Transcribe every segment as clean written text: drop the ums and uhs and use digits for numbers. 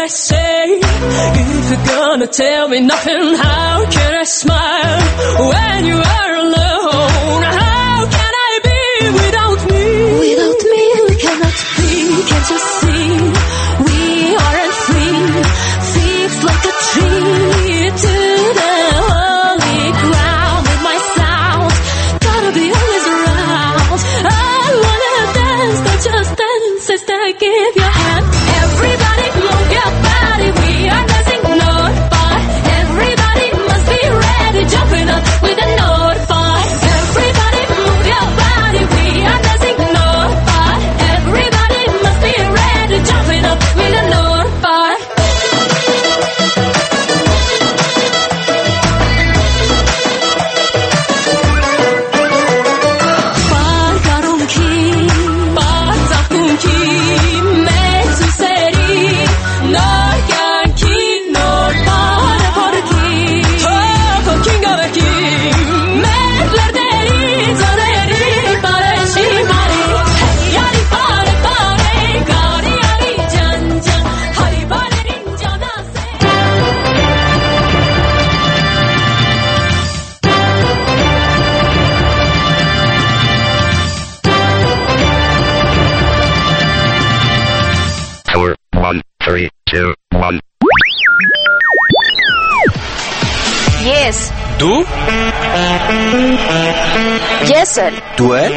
I say? If you're gonna tell me nothing, how can I smile when you are alone? How can I be without me? Without me we cannot be, can't you see? We aren't free, fixed like a tree to the holy ground. With my sound, gotta be always around. I wanna dance, not just dance, sister, give your hand. Everybody move your body, we are dancing note by. Everybody must be ready, jumping up with a note by. Everybody move your body, we are dancing note by. Everybody must be ready, jumping up with a note by. Yes. Դու? Ես էլ։ Դու էլ?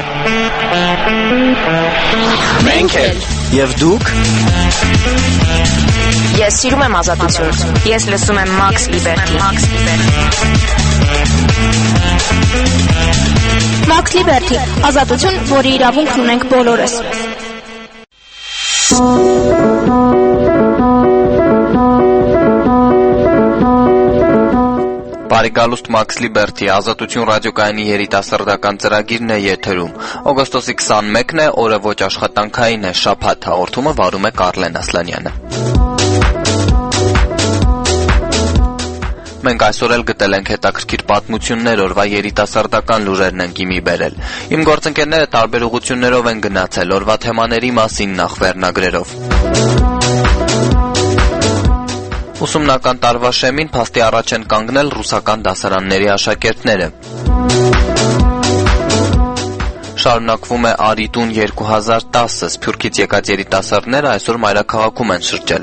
Մենք էլ։ Եվ դուք? Ես սիրում եմ ազատություն։ Ես լսում եմ Max Liberty։ Max Liberty, ազատություն, որի իրավունքն ունենք բոլորս։ Բարեկալուստ Max Liberty, ազատություն ռադիոկայանի երիտասարդական ծրագիրն է եթերում։ Օգոստոսի 21-ն է, օրը ոչ աշխատանքային է, շաբաթ, հաղորդումը վարում է Կարլեն Ասլանյանը։ Մենք այսօր էլ գտել ենք հետաքրքիր պատմություններ, օրվա երիտասարդական լուրերն ենք իմի բերել։ Իմ գործընկերները տարբեր ուղղություններով են գնացել, օրվա թեմաների մասին նախ վերնագրերով։ Ուսումնական տարվա շեմին փաստի առաջ են կանգնել ռուսական դասարանների աշակերտները։ Շարունակվում է Արիտուն 2010, Սփյուռքից եկած երիտասարդները այսօր մայրաքաղաքում են շրջել։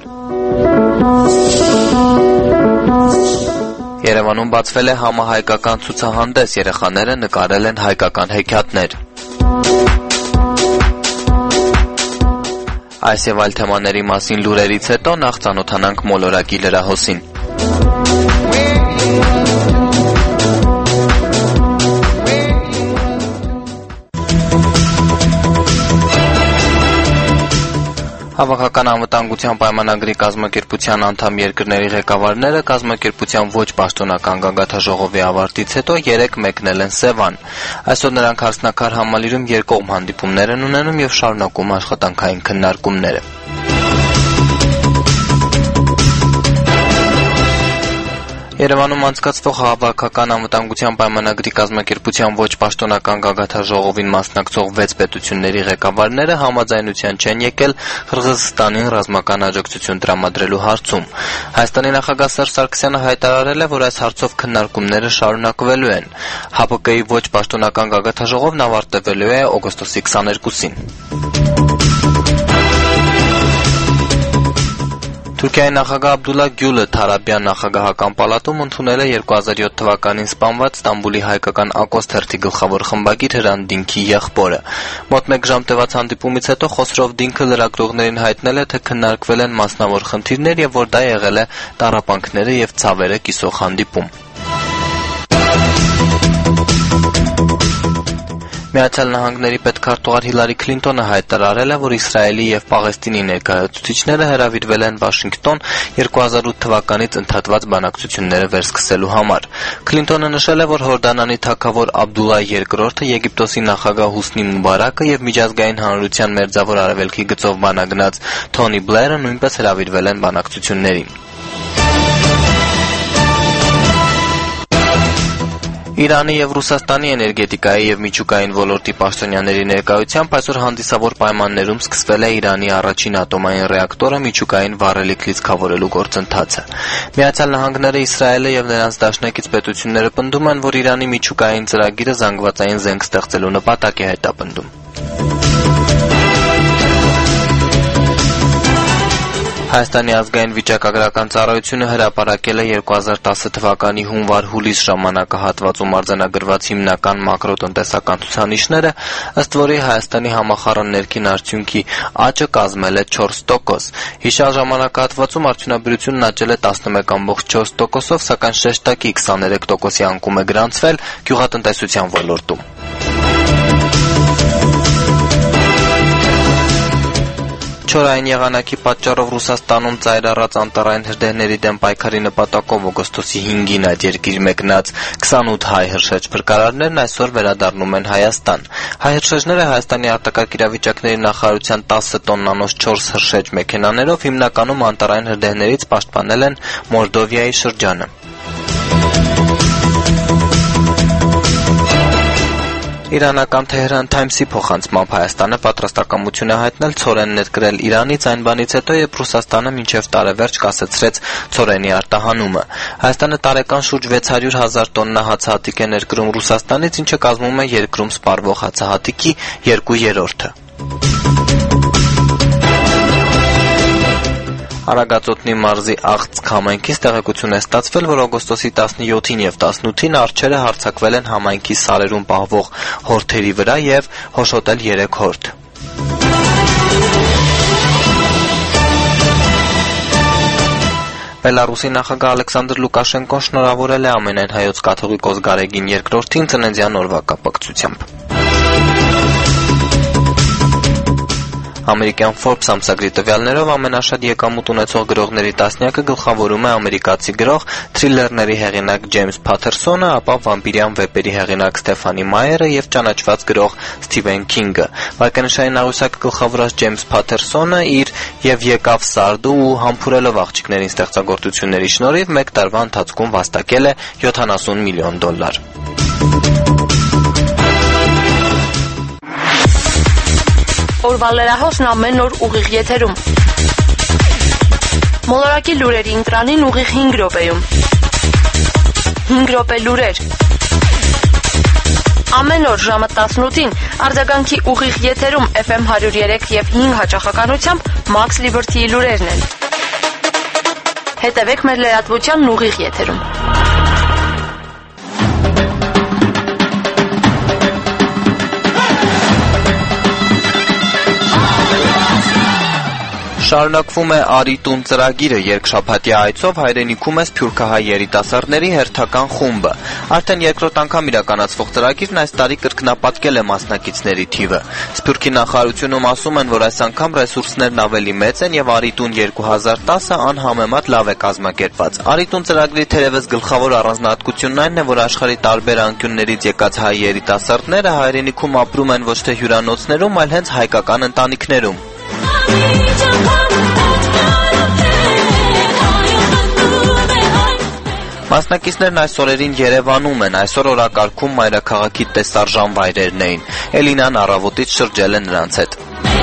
Երևանում բացվել է համահայկական ցուցահանդես, երեխաները նկարել են հայկական հեքիաթներ։ Այս եւ այլ թեմաների մասին լուրերից հետո նախ ծանոթանանք մոլորակի լրահոսին։ Հավաքական անվտանգության պայմանագրի կազմակերպության անդամ երկրների ղեկավարները կազմակերպության ոչ պաշտոնական գագաթաժողովի ավարտից հետո 3 մեկնել են Սևան։ Այսօր նրանք հարսնակար համալիրում երկկողմ հանդիպումներ են ունենում եւ շարունակում աշխատանքային քննարկումները։ Երևանում անցկացվող հավաքական անվտանգության պայմանագրի կազմակերպության ոչ պաշտոնական գագաթաժողովին մասնակցող 6 պետությունների ղեկավարները համաձայնության չեն եկել Қырғызստանին ռազմական աջակցություն տրամադրելու հարցում։ Հայաստանի նախագահ Սերժ Սարգսյանը հայտարարել է, որ այս հարցով քննարկումները շարունակվելու են։ ՀԱՊԿ-ի ոչ պաշտոնական գագաթաժողովն ավարտվելու է օգոստոսի 22-ին։ Թուրքիայի նախագահ Աբդուլլա Գյուլը Թարաբյան նախագահական պալատում ընդունել է 2007 թվականին սպանված Ստամբուլի հայկական Ակոս թերթի գլխավոր խմբագիր Հրանտ Դինքի եղբորը։ Մոտ 1 ժամ տևած հանդիպումից հետո Խոսրով Դինքը լրագրողներին հայտնել է, թե քննարկվել են մասնավոր խնդիրներ եւ որ դա եղել է տառապանքները եւ ցավերը կիսող հանդիպում։ Միացյալ Նահանգների պետքարտուղար Հիլարի Քլինտոնը հայտարարել է, որ Իսրայելի եւ Պաղեստինի ներկայացուցիչները հրավիրվել են Վաշինգտոն 2008 թվականից ընդհատված բանակցությունները վերսկսելու համար։ Քլինտոնը նշել է, որ Հորդանանի թագավոր Աբդուլլա II-ը, Եգիպտոսի նախագահ Հուսնի Մուբարակը եւ միջազգային հանրության մերձավոր արևելքի գծով բանագնաց Թոնի Բլերը նույնպես հրավիրվել են բանակցություններին։ Իրանի եւ Ռուսաստանի էներգետիկայի եւ միջուկային ոլորտի պաշտոնյաների ներկայությամբ այսօր հանդիսավոր պայմաններում սկսվել է Իրանի առաջին ատոմային ռեակտորը միջուկային վառելիք լիցքավորելու գործընթացը։ Միացյալ Նահանգները, Իսրայելը եւ նրանց դաշնակից պետությունները պնդում են, որ Իրանի միջուկային ծրագիրը զանգվածային զենք ստեղծելու նպատակ է հետապնդում։ Հայաստանի ազգային վիճակագրական ծառայությունը հրապարակել է 2010 թվականի հունվար-հուլիս ժամանակահատվածում արձանագրված հիմնական մակրոտնտեսական ցուցանիշները, ըստ որի Հայաստանի համախառն ներքին արդյունքի աճը կազմել է 4%։ Հիշյալ ժամանակահատվածում արդյունաբերությունն աճել է 11.4%-ով, սակայն շեշտակի 23%-ի անկում է գրանցվել գյուղատնտեսության ոլորտում։ Չորային եղանակի պատճառով Ռուսաստանում ծայր առած անտառային հրդեհների դեմ պայքարի նպատակով օգոստոսի 5-ին այդ երկիր մեկնած 28 հայ հրշեջ փրկարարներն այսօր վերադառնում են Հայաստան։ Հայ հրշեջները Հայաստանի արտակարգ իրավիճակների նախարարության 10 տոննանոց 4 հրշեջ մեքենաներով հիմնականում անտառային հրդեհներից պաշտպանել են Մորդովիայի շրջանը։ Իրանական Թեհրան Թայմսի փոխանցմամբ Հայաստանը պատրաստակամություն է հայտնել ցորեն ներկրել Իրանից այն բանից հետո, երբ Ռուսաստանը մինչև տարեվերջ կասեցրեց ցորենի արտահանումը։ Հայաստանը տարեկան շուրջ 600,000 տոննա հացահատիկ է ներկրում Ռուսաստանից, ինչը կազմում է երկրում սպառվող հացահատիկի 2/3-ը։ Արագածոտնի մարզի Աղցք համայնքից տեղեկություն է ստացվել, որ օգոստոսի 17-ին եւ 18-ին արջերը հարձակվել են համայնքի սարերում պահվող հորթերի վրա եւ հոշոտել 3 հորթ։ Բելարուսի նախագահ Ալեքսանդր Լուկաշենկոն շնորհավորել է ամենայն հայոց կաթողիկոս Գարեգին II-ին ծննդյան օրվա կապակցությամբ։ Ամերիկյան Forbes ամսագրի տվյալներով ամենաշատ եկամուտ ունեցող գրողների տասնյակը գլխավորում է ամերիկացի գրող, թրիլերների հեղինակ Ջեյմս Փաթերսոնը, ապա վամպիրյան վեպերի հեղինակ Ստեֆանի Մայերը եւ ճանաչված գրող Սթիվեն Քինգը։ Վարկանշային աղյուսակը գլխավորած Ջեյմս Փաթերսոնը իր «Եվ եկավ սարդու» ու «Համբուրելով աղջիկներին» ստեղծագործությունների շնորհիվ մեկ տարվա ընթացքում վաստակել է $70 միլիոն։ Օրվա լրահոսն ամեն օր ուղիղ եթերում։ Մոլորակի լուրերի ընտրանին ուղիղ 5 րոպեում։ 5 րոպե լուրեր։ Ամեն օր ժամը 18-ին արձագանքի ուղիղ եթերում FM 103 եւ 5 հաճախականությամբ Max Liberty-ի լուրերն են։ Հետևեք մեր լրատվությանն ուղիղ եթերում։ Շարունակվում է «Արի տուն» ծրագիրը, երկշաբաթյա այցով հայրենիքում է սփյուռքահայ երիտասարդների հերթական խումբը։ Արդեն երկրորդ անգամ իրականացվող ծրագիրն այս տարի կրկնապատկել է մասնակիցների թիվը։ Սփյուռքի նախարարությունում ասում են, որ այս անգամ ռեսուրսներն ավելի մեծ են եւ «Արի տուն 2010-ը անհամեմատ լավ է կազմակերպված։ «Արի տուն» ծրագրի թերևս գլխավոր առանձնահատկությունն այն է, որ աշխարհի տարբեր անկյուններից եկած հայ երիտասարդները հայրենիքում ապրում են ոչ թե հյուրանոցներում, այլ հենց հայկական ընտանիքներում։ Մասնակիցներն այս օրերին Երևանում են, այսօր օրակարգում մայրաքաղաքի տեսարժան վայրերն էին։ Էլինան առավոտից շրջել է նրանց հետ։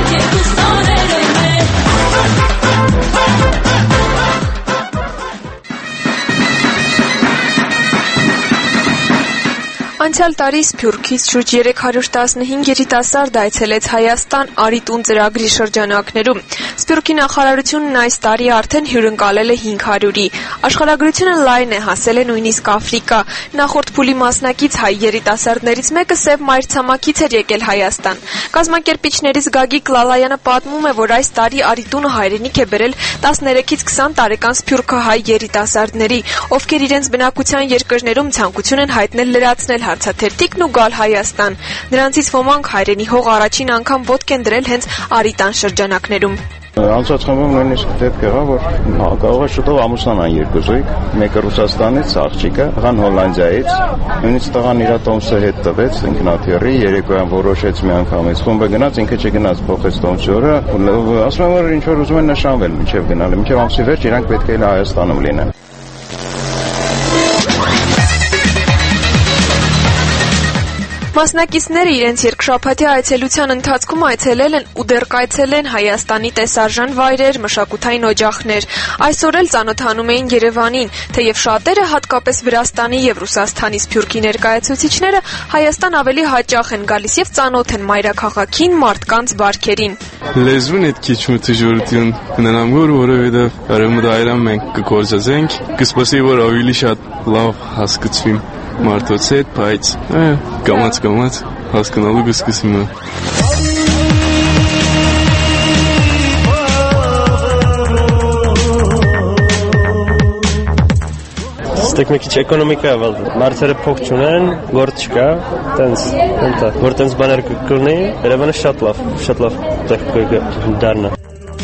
Անցյալ տարի Սփյուռքից շուրջ 315 երիտասարդ այցելեց Հայաստան «Արի տուն» ծրագրի շրջանակներում։ Սփյուռքի նախարարությունն այս տարի արդեն հյուրընկալել է 500-ի։ Աշխարհագրությունը լայն է, հասել է նույնիսկ Աֆրիկա։ Նախորդ փուլի մասնակից հայ երիտասարդներից մեկը Սև մայրցամաքից էր եկել Հայաստան։ Կազմակերպիչներից Գագիկ Լալայանը պատմում է, որ այս տարի «Արի տունը» հայրենիք է բերել 13-ից 20 տարեկան սփյուռքահայ երիտասարդների, ովքեր իրենց բնակության երկրներում ցանկություն են հայտնել լրացնել հարցաթերթիկն ու գալ Հայաստան։ Նրանցից ոմանք հայրենի հող առաջին անգամ ոտք են դրել հենց «Արի տան» շրջանակներում։ Անցած խմբում նույնիսկ դեպք եղավ, որ կարող է շուտով ամուսնանան երկու զույգ, մեկը Ռուսաստանից, աղջիկը, աղան Հոլանդիայից, նույնիսկ տղան իր տոմսը հետ տվեց, ինքնաթիռի, երեկոյան որոշեց մի անգամից, խումբը գնաց, ինքը չգնաց, փոխեց տոմսի օրը, ասում եմ, որ ինչ որ ուզում են նշանվել մինչև գնալը, մինչև ամսի վերջ իրանք պետք է Հայաստանում լինեն։ Մասնակիցները իրենց երկշաբաթյա այցելության ընթացքում այցելել են ու դեռ կայցելեն Հայաստանի տեսարժան վայրեր, մշակութային օջախներ։ Այսօր էլ ծանոթանում էին Երևանին, թեև շատերը, հատկապես Վրաստանի եւ Ռուսաստանի Սփյուռքի ներկայացուցիչները Հայաստան ավելի հաճախ են գալիս եւ ծանոթ են մայրաքաղաքին, մարդկանց բարքերին։ Լեզուն այդ քիչ մտժորություն ունենամ որովհետեւ արևմտայրան մենք կգործածենք, կսպասի որ ավելի շատ լավ հասկացվի մարդոց հետ, բայց կամաց հասկանալու կսկսում եմ։ Ստեք մի քիչ էկոնոմիկա է, մարդերը փող չունեն, գործ չկա, տենց, որ տենց բաներ կլինի, Երևանը շատ լավ տեղ կդառնա։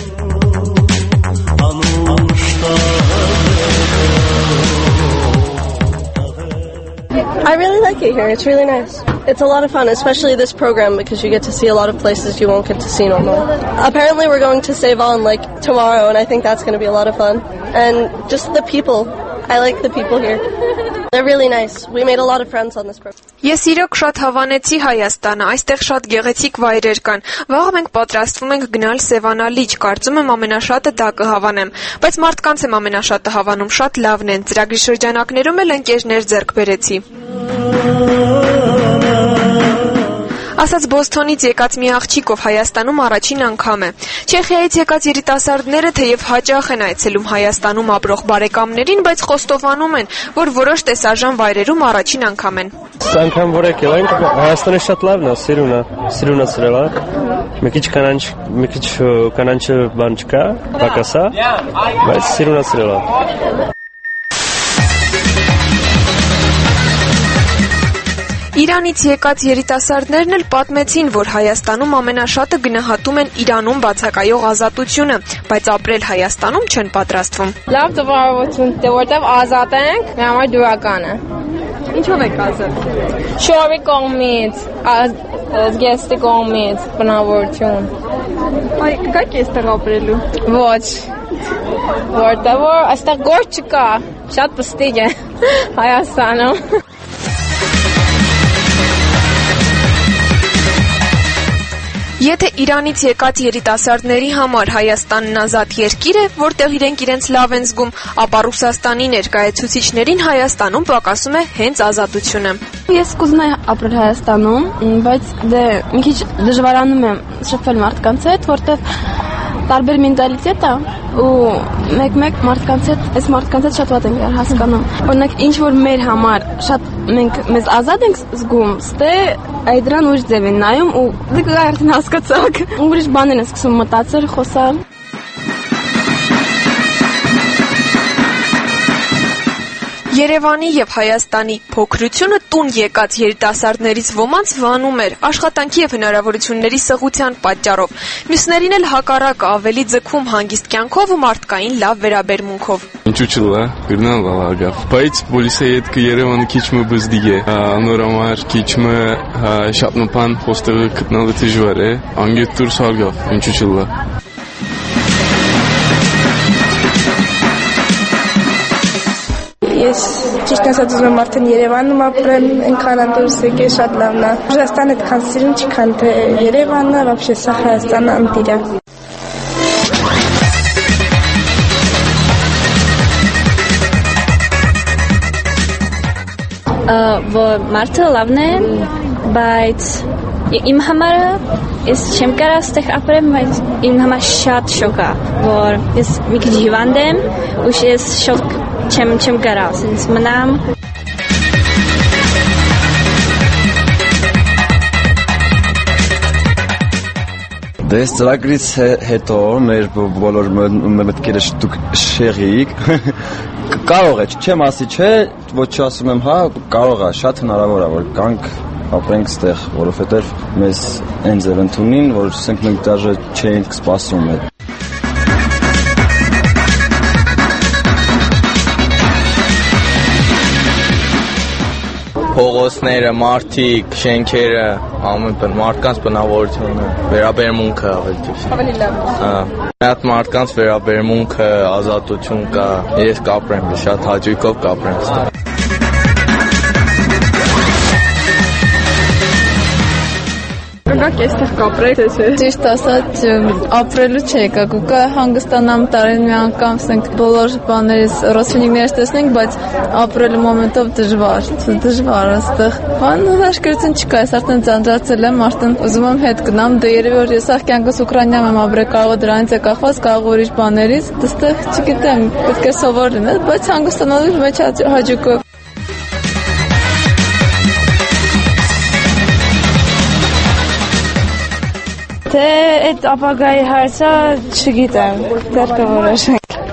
I really like it here. It's really nice. It's a lot of fun, especially this program because you get to see a lot of places you won't get to see normally. Apparently we're going to Seyval like tomorrow and I think that's going to be a lot of fun. And just the people. I like the people here. They're really nice. We made a lot of friends on this program. Ես իրոք շատ հավանեցի Հայաստանը, այստեղ շատ գեղեցիկ վայրեր կան։ Վաղ մենք պատրաստվում ենք գնալ Սևանալիճ, կարծում եմ ամենաշատը դա կհավանեմ, բայց մարդկանց եմ ամենաշատը հավանում, շատ լավն են։ Ծրագրի շրջանակներում էլ ընկերներ ձեռք բերեցի։ Ասաց Բոստոնից եկած մի աղջիկով Հայաստանում առաջին անգամ է։ Չեխիայից եկած երիտասարդները թեև հաճախ են այցելում Հայաստանում ապրող բարեկամներին, բայց խոստովանում են, որ որոշ տեսարժան վայրերում առաջին անգամ են։ Անգամ որ եկել ենք, Հայաստանը շատ լավն է, սիրուն է սրելա։ Մի քիչ կանանչը բան չկա, պակասա, բայց սիրուն է սրելա։ Իրանից եկած երիտասարդներն էլ պատմեցին, որ Հայաստանում ամենաշատը գնահատում են Իրանում բացակայող ազատությունը, բայց ապրել Հայաստանում չեն պատրաստվում։ Լավ տվարություն, որտեղ ազատ ենք, մեր համար դուրական է։ Ինչով եք ազատ։ Շորի կողմից, զգեստի կողմից, բնավորություն։ Այ կգաք այստեղ ապրելու։ Ոչ։ Որտեղ որ այստեղ գործ չկա, շատ պստիկ է Հայաստանում։ Եթե Իրանից եկած երիտասարդների համար Հայաստանն ազատ երկիր է, որտեղ իրենք իրենց լավ են զգում, ապա Ռուսաստանի ներկայացուցիչներին Հայաստանում պակասում է հենց ազատությունը։ Ես կուզենայի ապրել Հայաստանում, բայց մի քիչ դժվարանում եմ շփվել մարդկանց հետ, որտեղ տարբեր մենտալիտետ է ու մեկ մարդկանց հետ շատ վատ ենք հասկանում։ Օրինակ ինչ որ մեր համար շատ մենք մեզ ազատ ենք զգում, ստե այդ դրան ուրիշ ձև են նայում ու դուք արդեն հասկացաք։ Ուրիշ բաներ են սկսում մտածել, խոսալ։ Երևանի եւ Հայաստանի փոքրությունը տուն եկած երիտասարդներից ոմանց վանում էր աշխատանքի եւ հնարավորությունների սղության պատճառով։ Մյուսներին էլ հակառակը ավելի ձգվում հանգիստ կյանքով ու մարդկային լավ վերաբերմունքով։ Ինչու՞ չլա, գնալ լավագավ։ Բայց պոլիսի հետ Երևանը քիչ մը բզդիգ է։ Նորմալ քիչ մը շատ նման հոստելը գտնալը դժվար է։ Անգետ դուրս հարգավ, ինչու՞ չլա։ Ես ճիշտ ասած ուզում եմ արդեն Երևանում ապրել, այնքան դուրս եկել շատ լավն է։ Ռուսաստանը այդքան սիրուն չքան թե Երևանը, вообще սա Հայաստանը անտիր է։ Որ մարդը լավն է, բայց իմ համար ես չեմ կարող ստեղ ապրեմ, բայց իմ համար շատ շոկ է, որ ես մի քիչ հիվանդ եմ, ու ես շոկ չեմ կարող, ասենց մնամ։ Դե ծրագրից հետո մեր բոլոր մտքերը շեղիկ կարող է, չեմ ասի չէ, ոչ ասում եմ հա, կարող է, շատ հնարավոր է, որ կանք ապրենք ստեղ, որովհետև մեզ այն ձև ընդունին, որ ասենք մենք դաժե չէինք սպասում է։ Փողոցները, մարդիկ, շենքերը, ամեն մարդկանց բնավորությունը, վերաբերմունքը ավելի ճիշտ։ Ավելի լավ։ Հա։ Այդ մարդկանց վերաբերմունքը, ազատություն կա։ Ես կապրեմ, շատ հաճույքով կապրեմ ստեղ։ Կգաք այստեղ կապրեք, թե չէ։ Ճիշտ ասած, ապրելու չի եկա, կգա հանգստանամ տարին մի անգամ, ասենք, բոլոր բաներից, ռոստինիքներից տեսնենք, բայց ապրելու մոմենտով դժվար այստեղ։ Բան հաշկերություն չկա, ես արդեն ծանրացել եմ, արդեն ուզում եմ հետ գնամ, դե երևի որ ես աղքյանքս Ուկրաինայում եմ ապրել, կարող է դրանից է կախված, կարող ուրիշ բաներից, դստեղ չգիտեմ, պետք է սովոր լինել, բայց հանգստանալու մեջ հաջողով։ Թե այդ ապագայի հարցը չգիտեմ, դեռ կորոշենք։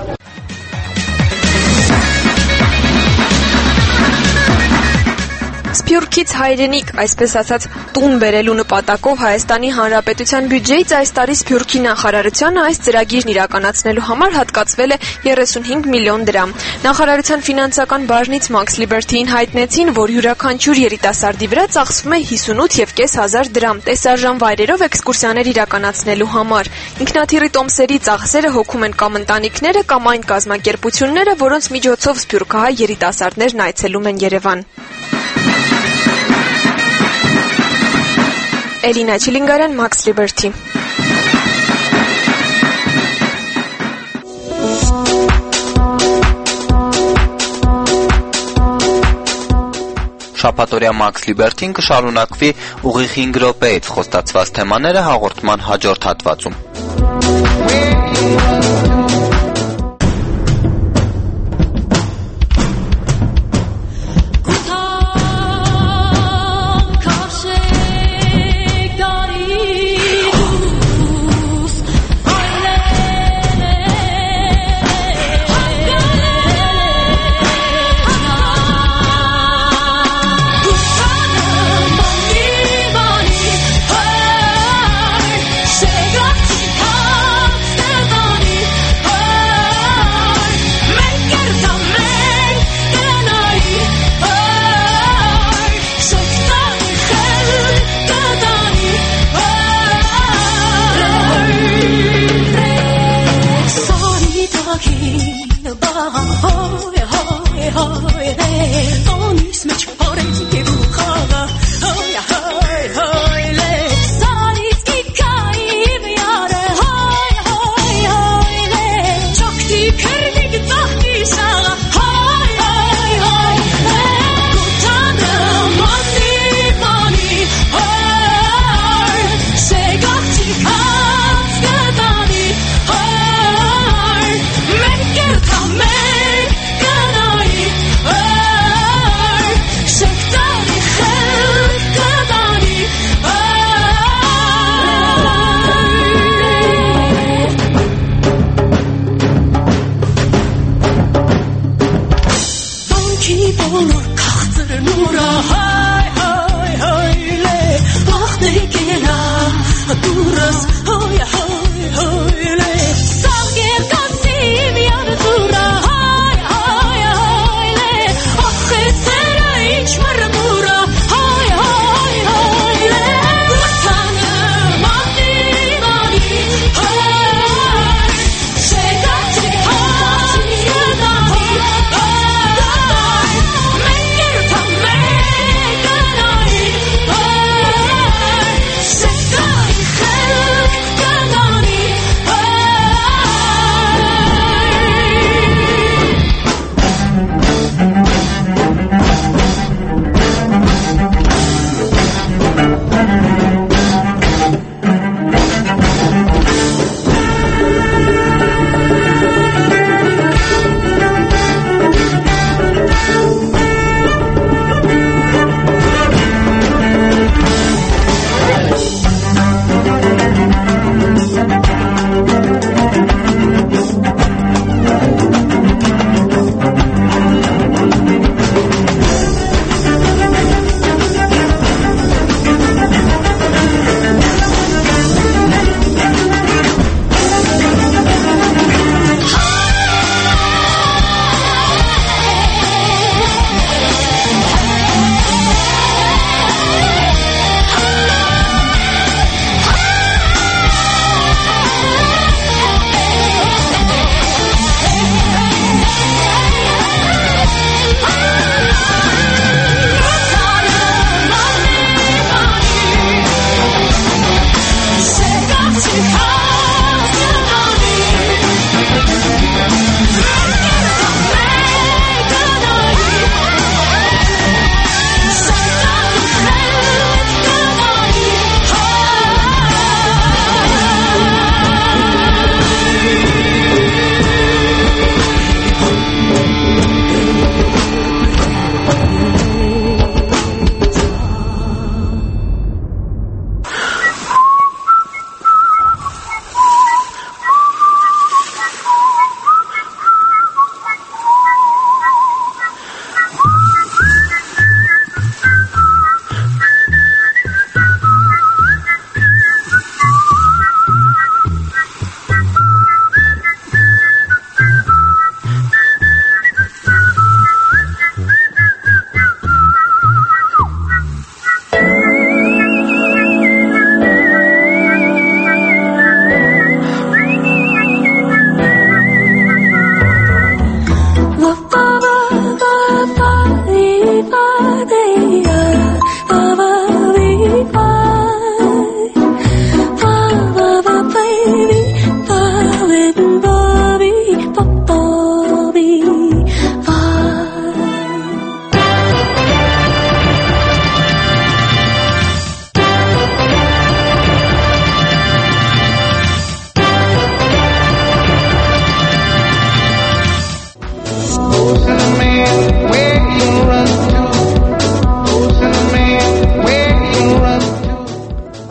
Սփյուռքից հայրենիք, այսպես ասած, տուն բերելու նպատակով Հայաստանի Հանրապետության բյուջեից այս տարի Սփյուռքի նախարարությանը այս ծրագիրն իրականացնելու համար հատկացվել է 35 միլիոն դրամ։ Նախարարության ֆինանսական բաժնից Max Liberty-ին հայտնեցին, որ յուրաքանչյուր երիտասարդի վրա ծախսվում է 58,500 դրամ տեսարժան վայրերով էքսկուրսիաներ իրականացնելու համար։ Ինքնաթիռի տոմսերի ծախսերը հոգում են կամ ընտանիքները, կամ այն կազմակերպությունները, որոնց միջոցով սփյուռքահայ երիտասարդներն այցելում են Երևան։ Էլինա Չիլինգարյան, Max Liberty։ Շաբաթօրյա Max Liberty-ն կշարունակվի ուղիղ 5 րոպեից խոստացված թեմաները հաղորդման հաջորդ հատվածում։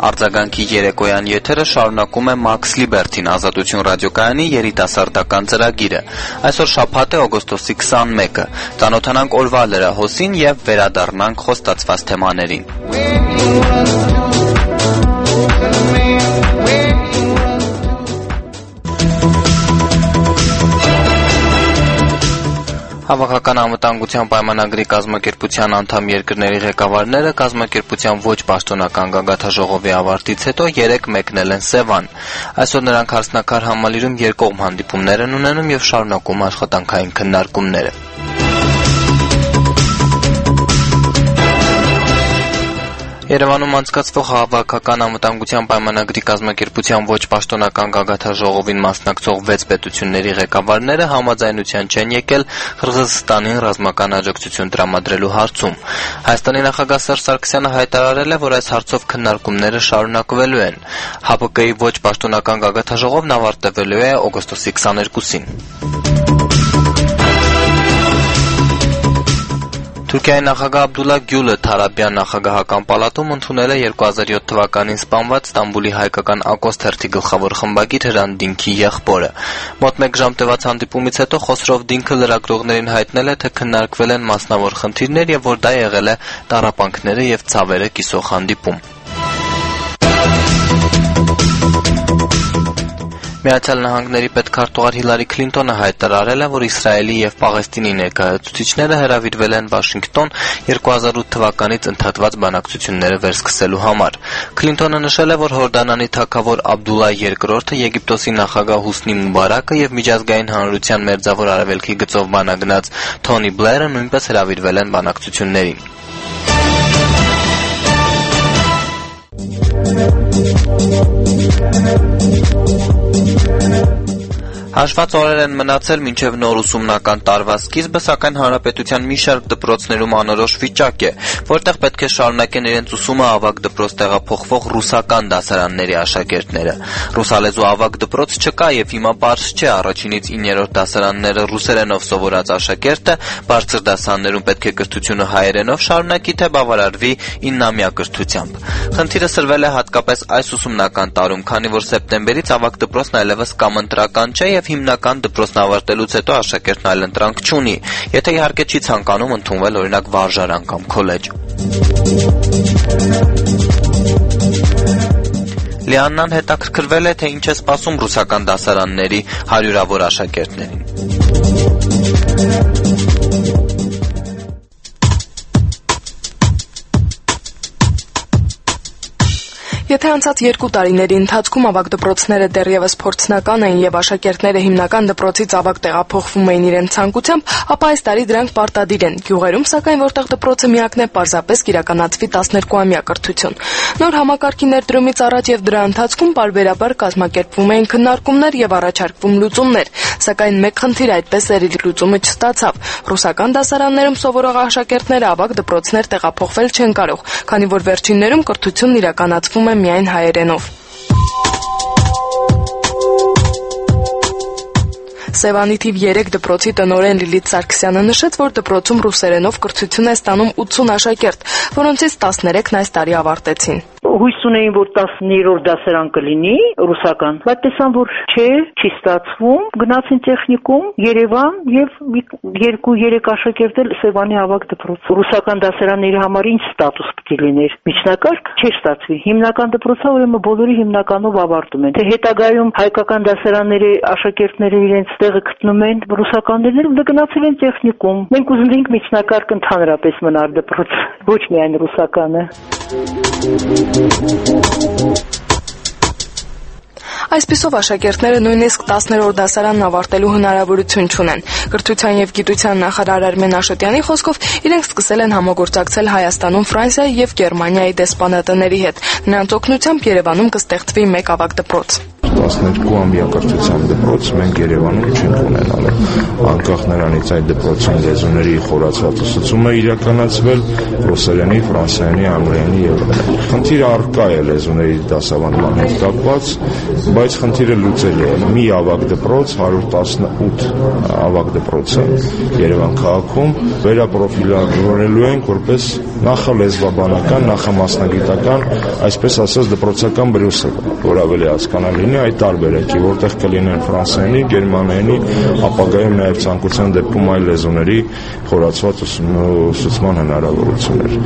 Արձագանքի երեկոյան եթերը շարունակում է Max Liberty-ն Ազատություն ռադիոկայանի երիտասարդական ծրագիրը։ Այսօր շաբաթ է օգոստոսի 21-ը։ Ծանոթանանք օրվա լրահոսին եւ վերադառնանք խոստացված թեմաներին։ Հավաքական անվտանգության պայմանագրի կազմակերպության անդամ երկրների ղեկավարները կազմակերպության ոչ պաշտոնական գագաթաժողովի ավարտից հետո 3 մեկնել են Սևան։ Այսօր նրանք հարսնակար համալիրում երկկողմ հանդիպումներ են ունենում եւ շարունակում աշխատանքային քննարկումները։ Երևանում անցկացվող հավաքական անվտանգության պայմանագրի կազմակերպության ոչ պաշտոնական գագաթաժողովին մասնակցող 6 պետությունների ղեկավարները համաձայնության չեն եկել Ղրղըզստանին ռազմական աջակցություն տրամադրելու հարցում։ Հայաստանի նախագահ Սերժ Սարգսյանը հայտարարել է, որ այս հարցով քննարկումները շարունակվելու են։ ՀԱՊԿ-ի ոչ պաշտոնական գագաթաժողովն ավարտվելու է օգոստոսի 22-ին։ Թուրքիայի նախագահ Աբդուլլա Գյուլը Թարաբյան նախագահական պալատում ընդունել է 2007 թվականին սպանված Ստամբուլի հայկական Ակոս թերթի գլխավոր խմբագիր Հրանտ Դինքի եղբորը։ Մոտ 1 ժամ տևած հանդիպումից հետո Խոսրով Դինքը լրագրողներին հայտնել է, թե քննարկվել են մասնավոր խնդիրներ եւ որ դա եղել է տառապանքները եւ ցավերը կիսող հանդիպում։ Միացյալ Նահանգների պետքարտուղար Հիլարի Քլինտոնը հայտարարել է, որ Իսրայելի եւ Պաղեստինի ներկայացուցիչները հրավիրվել են Վաշինգտոն 2008 թվականից ընդհատված բանակցությունները վերսկսելու համար։ Քլինտոնը նշել է, որ Հորդանանի թագավոր Աբդուլլա II-ը, Եգիպտոսի նախագահ Հուսնի Մուբարակը եւ միջազգային հանրության մերձավոր արևելքի գծով բանագնաց Թոնի Բլերը նույնպես հրավիրվել են բանակցություններին։ Հաշված օրեր են մնացել մինչև նոր ուսումնական տարվա սկիզբը, սակայն հանրապետության մի շարք դպրոցներում անորոշ վիճակ է, որտեղ պետք է շարունակեն իրենց ուսումը ավագ դպրոց տեղափոխվող ռուսական դասարանների աշակերտները։ Ռուսալեզու ավագ դպրոց չկա եւ հիմա պարզ չէ առաջինից 9-րդ դասարանները ռուսերենով սովորած աշակերտը բարձր դասարաններում պետք է կրթությունը հայերենով շարունակի, թե բավարարվի 9-ամյա կրթությամբ։ Խնդիրը սրվել է հատկապես այս ուսումնական տարում, քանի որ սեպտեմբերից ավագ դպրոցն այլևս կամ ընտրական չէ եւ հիմնական դպրոցն ավարտելուց հետո աշակերտն այլընտրանք չունի, եթե իհարկե չի ցանկանում ընդունվել օրինակ վարժարան կամ քոլեջ։ Լիաննան հետաքրքրվել է, թե ինչ է սպասում ռուսական դասարանների հարյուրավոր աշակերտներին։ Եթե անցած 2 տարիների ընթացքում ավագ դպրոցները դեռևս փորձնական էին եւ աշակերտները հիմնական դպրոցից ավագ տեղափոխվում էին իրենց ցանկությամբ, ապա այս տարի դրանք պարտադիր են։ Գյուղերում, սակայն, որտեղ դպրոցը միակն է, պարզապես կիրականացվի 12-ամյա կրթություն։ Նոր համակարգի ներդրումից առաջ եւ դրա ընթացքում պարբերաբար կազմակերպվում էին քննարկումներ եւ առաջարկվում լուծումներ, սակայն մեկ խնդիր այդպես էլ լուծումը չստացավ։ Ռուսական դասարաններում սովորող աշակերտները ավագ դպրոցներ տեղափոխվել չեն կարող, քանի որ վերջիններում կրթությունն իրականացվում է միայն հայերենով։ Սևանի թիվ 3 դպրոցի տնօրեն Լիլիթ Սարգսյանը նշեց, որ դպրոցում ռուսերենով կրթություն է ստանում 80 աշակերտ, որոնցից 13-ն այս տարի ավարտեցին։ Հույս ունեին, որ 10-րդ դասարան կլինի ռուսական, բայց տեսան, որ չի ստացվում, գնացին տեխնիկում, Երևան եւ 2-3 աշակերտ էլ Սևանի ավագ դպրոց։ Ռուսական դասարանների համար ինչ ստատուս պետք է լիներ։ Միջնակարգ չէ ստացվի։ Հիմնական դպրոցը ուրեմն բոլորի հիմնականով ավարտում են։ Թե հետագայում հայկական դասարանների աշակերտները իրենց տեղը գտնում են, ռուսականներն էլ գնացել են տեխնիկում։ Մենք ուզում ենք միջնակարգ ընդհանրապես մնար դպրոց, ոչ միայն ռուսականը։ Այսպիսով աշակերտները նույնիսկ 10-րդ դասարանն ավարտելու հնարավորություն չունեն։ Կրթության եւ գիտության նախարար Արմեն Աշոտյանի խոսքով իրենք սկսել են համագործակցել Հայաստանում, Ֆրանսիայի եւ Գերմանիայի դեսպանատների հետ։ Նրանց օգնությամբ Երևանում կստեղծվի մեկ ավագ դպրոց։ 12-ամյա կրթության դպրոց մենք Երևանում չենք ունենալ։ Անկախ նրանից այդ դպրոցում լեզուների խորացված ուսուցումը իրականացվել ռուսերենի, ֆրանսերենի, անգլերենի եւ այլն։ Խնդիրը առկա է լեզուների դասավանդման հետ կապված, բայց խնդիրը լուծելի է։ Մի ավագ դպրոց 118 ավագ դպրոց է Երևան քաղաքում վերապրոֆիլավորելու ենք որպես նախալեզվաբանական, նախամասնագիտական, այսպես ասած դպրոցական բրուսը, որ ավելի հասկանալի լինի այդ տարբերակի, որտեղ կլինեն ֆրանսերենի, գերմաներենի, ապագայում նաև ցանկության դեպքում այլ լեզուների խորացված ուսուցման հնարավորություններ։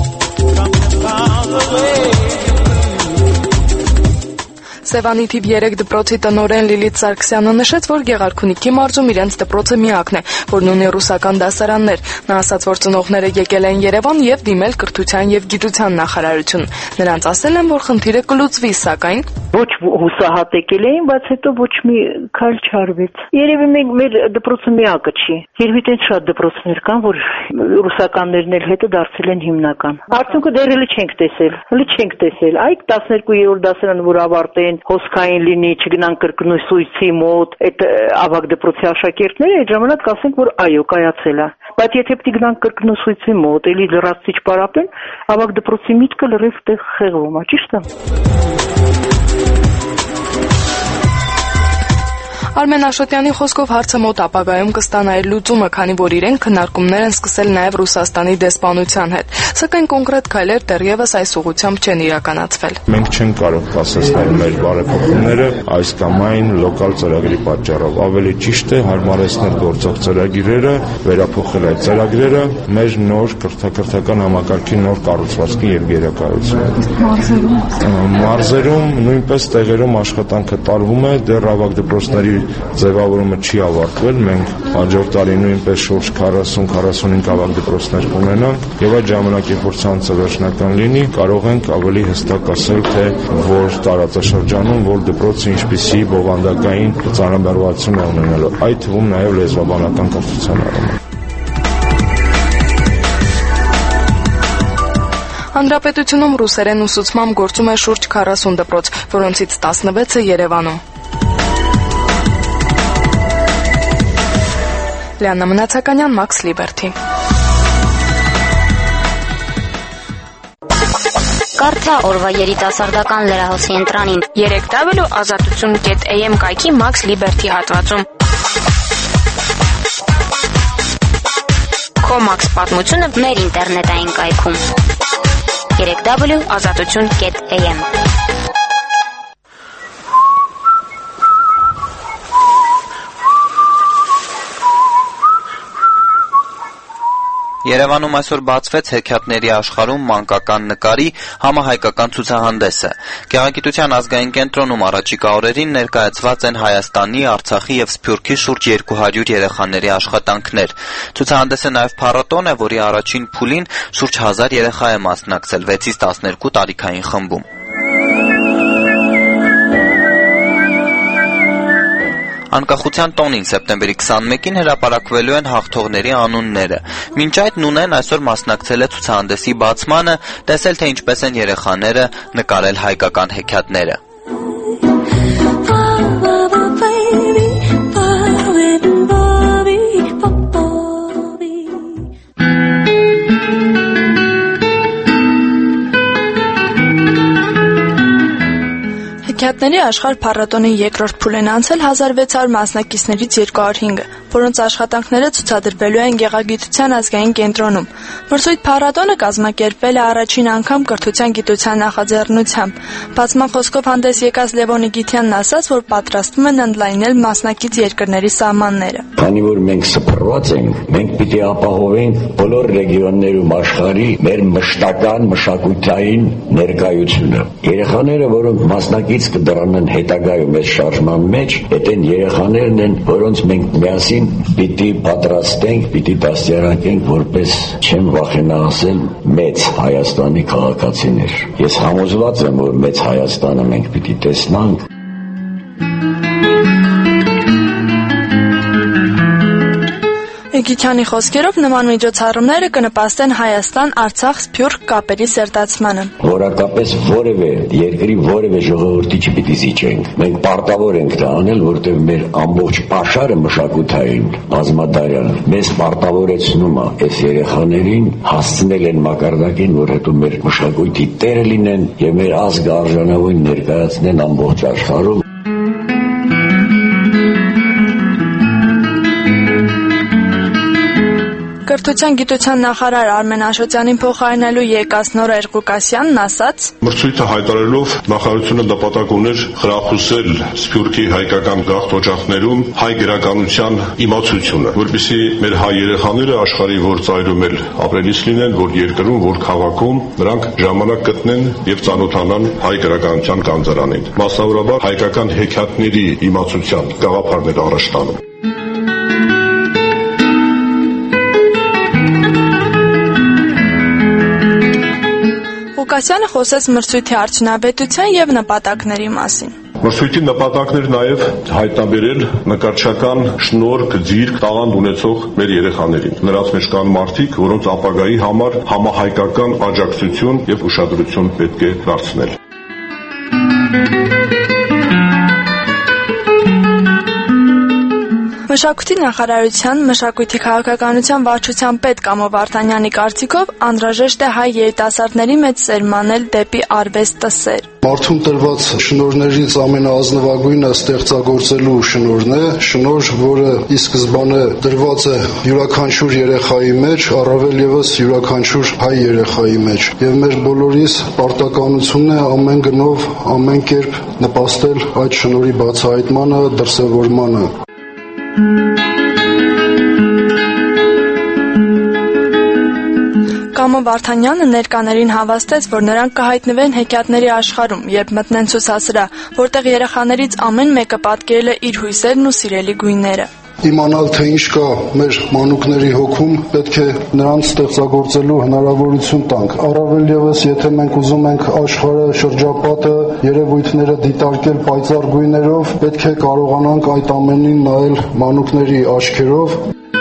Սևանի թիվ 3 դպրոցի տնօրեն Լիլիթ Սարգսյանը նշեց, որ Գեղարքունիքի մարզում իրենց դպրոցը միակն է, որն ունի ռուսական դասարաններ։ Նա ասաց, որ ծնողները եկել են Երևան եւ դիմել կրթության եւ գիտության նախարարություն։ Նրանց ասել են, որ խնդիրը կլուծվի, սակայն ոչ հուսահատ եկել էին, բայց հետո ոչ մի քայլ չարվեց։ Երևի մեր դպրոցը միակը չի։ Երևի տենց շատ դպրոցներ կան, որ ռուսականներն էլ հետը դարձել են հիմնական։ Արդյունքը դեռ էլի չենք տեսել։ Այդ 12-րդ դասարանը, որ ավարտեն, հոսքային լինի, չգնան կրկնուսույցի մոտ, այդ ավագ դպրոցի աշակերտները այդ ժամանակ կասենք, որ այո, կայացել է։ Բայց եթե պետք է գնան կրկնուսույցի մոտ, էլի լրացուցիչ պարապեն, ավագ դպրոցի միտքը լրիվ տեղ խեղվում է, ճիշտ է։ Արմեն Աշոտյանի խոսքով հարցը մոտ ապագայում կստանա իր լուծումը, քանի որ իրենք քննարկումներ են սկսել նաև Ռուսաստանի դեսպանության հետ, սակայն կոնկրետ քայլեր դեռևս այս ուղղությամբ չեն իրականացվել։ Մենք չենք կարող կասեցնել մեր բարեփոխումները այս կամ այն լոկալ ծրագրի պատճառով։ Ավելի ճիշտ է հարմարեցնել գործող ծրագիրները, վերափոխել այդ ծրագրերը մեր նոր կրթական համակարգի նոր կառուցվածքի եւ գերակայության։ Մարզերում նույնպես տեղերում աշխատանքը տարվում է, դեռ ավագ դպրոցների ձևավորումը չի ավարտվել, մենք հաջորդ տարի նույնպես շուրջ 40-45 ավագ դպրոցներ կունենանք եւ այդ ժամանակ երբ որ ցանցը վերջնական լինի, կարող ենք ավելի հստակ ասել, թե որ տարածաշրջանում որ դպրոցը ինչպիսի բովանդակային ծանրաբեռնվածություն է ունենալու, այդ թվում նաեւ լեզվաբանական կրթության առումով։ Հանրապետությունում ռուսերեն ուսուցմամբ գործում է շուրջ 40 դպրոց, որոնցից 16-ը Երևանում։ Լիաննա Մնացականյան, Max Liberty։ Կարդա օրվա երիտասարդական լրահոսի ընտրանին 3w.azatutsun.am կայքի Max Liberty հատվածում։ Քո Max պատմությունը մեր ինտերնետային կայքում 3w.azatutsun.am Երևանում այսօր բացվեց հեքիաթների աշխարհում մանկական նկարի համահայկական ցուցահանդեսը։ Գեղագիտության ազգային կենտրոնում առաջիկա օրերին ներկայացված են Հայաստանի, Արցախի եւ Սփյուռքի շուրջ 200 երեխաների աշխատանքներ։ Ցուցահանդեսը նաեւ փառատոն է, որի առաջին փուլին շուրջ 1000 երեխա է մասնակցել 6-ից 12 տարիքային խմբում։ Անկախության տոնին սեպտեմբերի 21-ին հրապարակվելու են հաղթողների անունները։ Մինչ այդ Նունեն այսօր մասնակցել է ցուցահանդեսի բացմանը, տեսել թե ինչպես են երեխաները նկարել հայկական հեքիաթները։ Հեքիաթների աշխարհ փառատոնի երկրորդ փուլն անցել 1600 մասնակիցներից 205-ը, որոնց աշխատանքները ցուցադրվելու են Գեղագիտության ազգային կենտրոնում։ Մրցույթ փառատոնը կազմակերպվել է առաջին անգամ կրթության գիտության նախաձեռնությամբ։ Բացման խոսքով հանդես եկած Լևոն Իգիթյանն ասաց, որ պատրաստվում են ընդլայնել մասնակից երկրների սահմանները։ Քանի որ մենք սփռված ենք, մենք պիտի ապահովենք բոլոր ռեգիոններում աշխարհի մեր մշտական մշակութային ներկայությունը։ Երեխաները, որոնք մասնակից կդառնան հետագայում այս շարժման մեջ, այդ երեխաներն են, որոնց մենք միասին պիտի պատրաստենք, պիտի դաստիարակենք որպես չեմ վախենա ասել մեծ Հայաստանի քաղաքացիներ։ Ես համոզված եմ, որ մեծ Հայաստանը մենք պիտի տեսնանք։ Նիկիթյանի խոսքերով նման միջոցառումները կնպաստեն Հայաստան-Արցախ-Սփյուռք կապերի սերտացմանը։ Որակապես որևէ երկրի որևէ ժողովրդի չպիտի զիջենք։ Մենք պարտավոր ենք դա անել, որտեղ մեր ամբողջ աշխարհը մշակութային բազմադարյան մեզ պարտավորեցնում է այս երեխաներին հասցնել են մակարդակին, որ հետո մեր մշակույթի տերը լինեն եւ մեր ազգը արժանավորին ներկայացնեն ամբողջ աշխարհում։ Կրթության գիտության նախարար Արմեն Աշոտյանին փոխարինելու եկած Նորա Ղուկասյանն ասաց. Մրցույթը հայտարարելով նախարարությունը նպատակ ուներ խրախուսել Սփյուռքի հայկական գաղթ օջախներում հայ գրականության իմացությունը, որպեսզի մեր հայ երեխաները աշխարհի որ ծայրում էլ ապրելիս լինեն, որ երկրում, որ քաղաքում նրանք ժամանակ գտնեն եւ ծանոթանան հայ գրականության գանձարանին։ Մասնավորաբար հայկական հեքիաթների իմացության գաղափարներ առաջ տանում։ Ղուկասյանը խոսեց մրցույթի արդյունավետության եւ նպատակների մասին։ Մրցույթի նպատակն նաև հայտնաբերել նկարչական շնորհ, գծիրք, տաղանդ ունեցող մեր երեխաներին։ Նրանց մեջ կան մարդիկ, որոնց ապագայի համար համահայկական աջակցություն եւ ուշադրություն պետք է դարձնել։ Մշակույթի նախարարության մշակույթի քաղաքականության վարչության պետ Կամո Վարդանյանի կարծիքով անհրաժեշտ է հայ երիտասարդների մեջ սերմանել դեպի արվեստը սեր։ Մարդուն տրված շնորհներից ամենաազնվագույնը ստեղծագործելու շնորհն է, շնորհ, որը ի սկզբանե դրված է յուրաքանչյուր երեխայի մեջ, առավել ևս յուրաքանչյուր հայ երեխայի մեջ, եւ մեր բոլորիս պարտականությունն է ամեն գնով, ամեն կերպ նպաստել այդ շնորհի բացահայտմանը, դրսևորմանը։ Կամո Վարդանյանը ներկաներին հավաստեց, որ նրանք կհայտնվեն հեքիաթների աշխարհում, երբ մտնեն ցուցասրահ, որտեղ երեխաներից ամեն մեկը պատկերել է իր հույսերն ու սիրելի գույները։ Իմանալ, թե ինչ կա մեր մանուկների հոգում, պետք է նրանց ստեղծագործելու հնարավորություն տանք։ Առավել ևս, եթե մենք ուզում ենք աշխարհը, շրջապատը, երևույթները դիտարկել պայծառ գույներով, պետք է կարողանանք այդ ամենին նայել մանուկների աչքերով։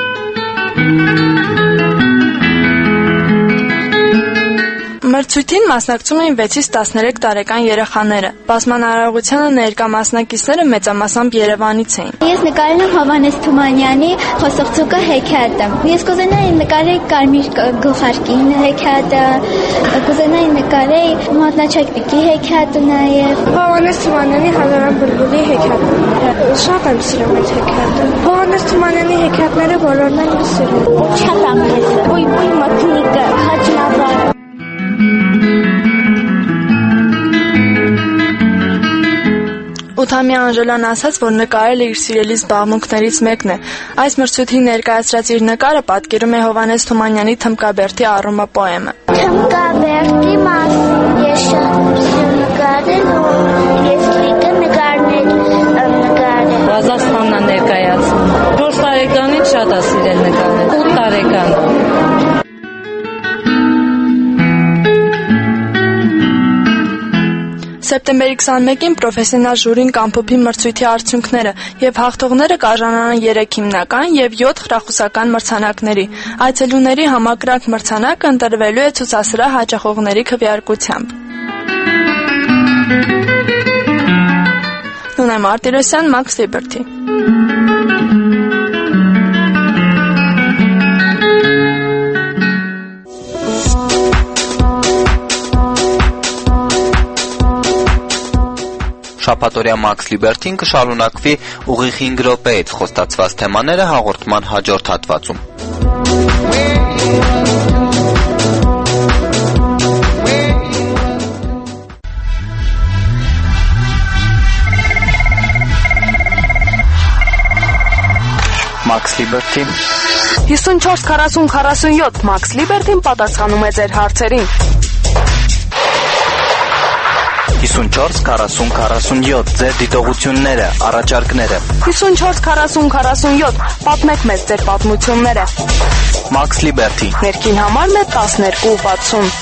Մրցույթին մասնակցում էին 6-ից 13 տարեկան երեխաները։ Բացման արարողությանը ներկա մասնակիցները մեծամասամբ Երևանից էին։ Ես նկարել եմ Հովհաննես Թումանյանի Խոսողցուկը հեքիաթը։ Ես կուզենայի նկարել Կարմիր գլխարկի հեքիաթը, կուզենայի նկարել Մատնաչակպիկի հեքիաթը նաև։ Հովհաննես Թումանյանի Հազարան բլբուլի հեքիաթը։ Շատ եմ սիրում այդ հեքիաթը։ Հովհաննես Թումանյանի հեքիաթները բոլորն եմ սիրում։ Շատ եմ սիրում։ Ոյ մատնիկը, Խաչնավարը։ Ութամյա Անժելան ասաց, որ նկարելը իր սիրելի զբաղմունքներից մեկն է։ Այս մրցույթին ներկայացրած իր նկարը պատկերում է Հովհաննես Թումանյանի Թմկաբերդի առումը պոեմը։ Թմկաբերդի մասին ես շատ սիրում նկարել ու ես լիքը նկարներ նկարել։ Ռազախստանն է ներկայացնում։ 4 տարեկանից շատ է սիրել նկարել։ 8 տարեկան։ Սեպտեմբերի 21-ին պրոֆեսիոնալ ժյուրին կամփոփի մրցույթի արդյունքները եւ հաղթողները կարժանանան 3 հիմնական եւ 7 խրախուսական մրցանակների։ Այցելուների համակրանք մրցանակը ընտրվելու է ցուցասրահ հաճախողների քվեարկությամբ։ Նունե Մարտիրոսյան, Max Liberty։ Շաբաթօրյա Max Liberty-ն կշարունակվի ուղիղ 5 րոպեից խոստացված թեմաները հաղորդման հաջորդ հատվածում։ Max Liberty 54 40 47 Max Liberty-ն պատասխանում է ձեր հարցերին։ 54 40 47 ձեր դիտողությունները, առաջարկները։ 54 40 47 պատմեք մեզ ձեր պատմությունները։ Max Liberty Ներքին համարն է 1260։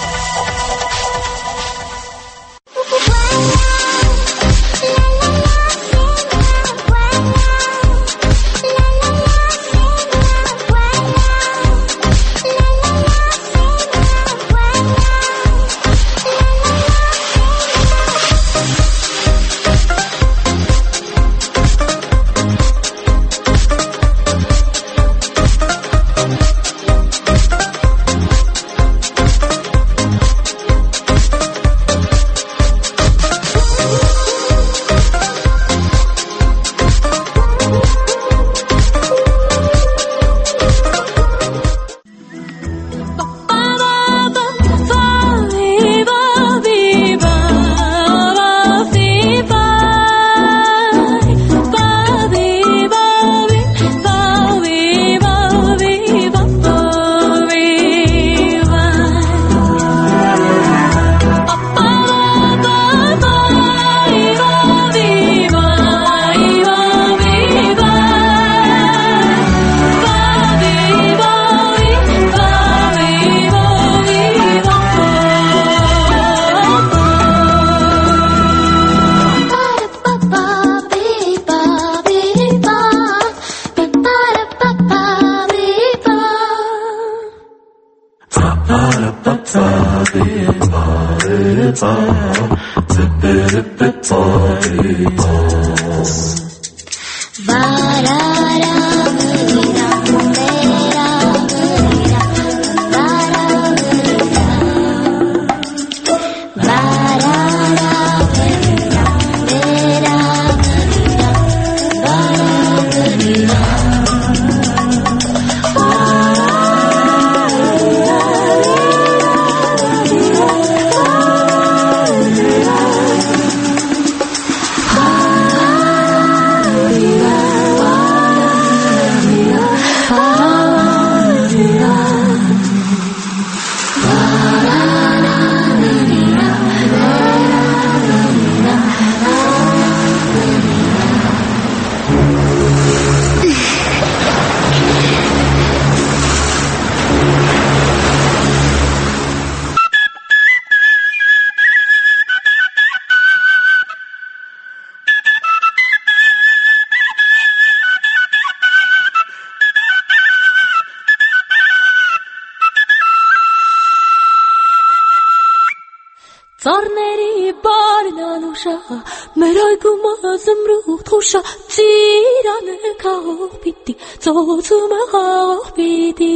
Ծառների բարնանուշա, մեր այգում ազմրուղ թոշա, ծիրանը կաղող պիտի, ծոցումը խաղող պիտի։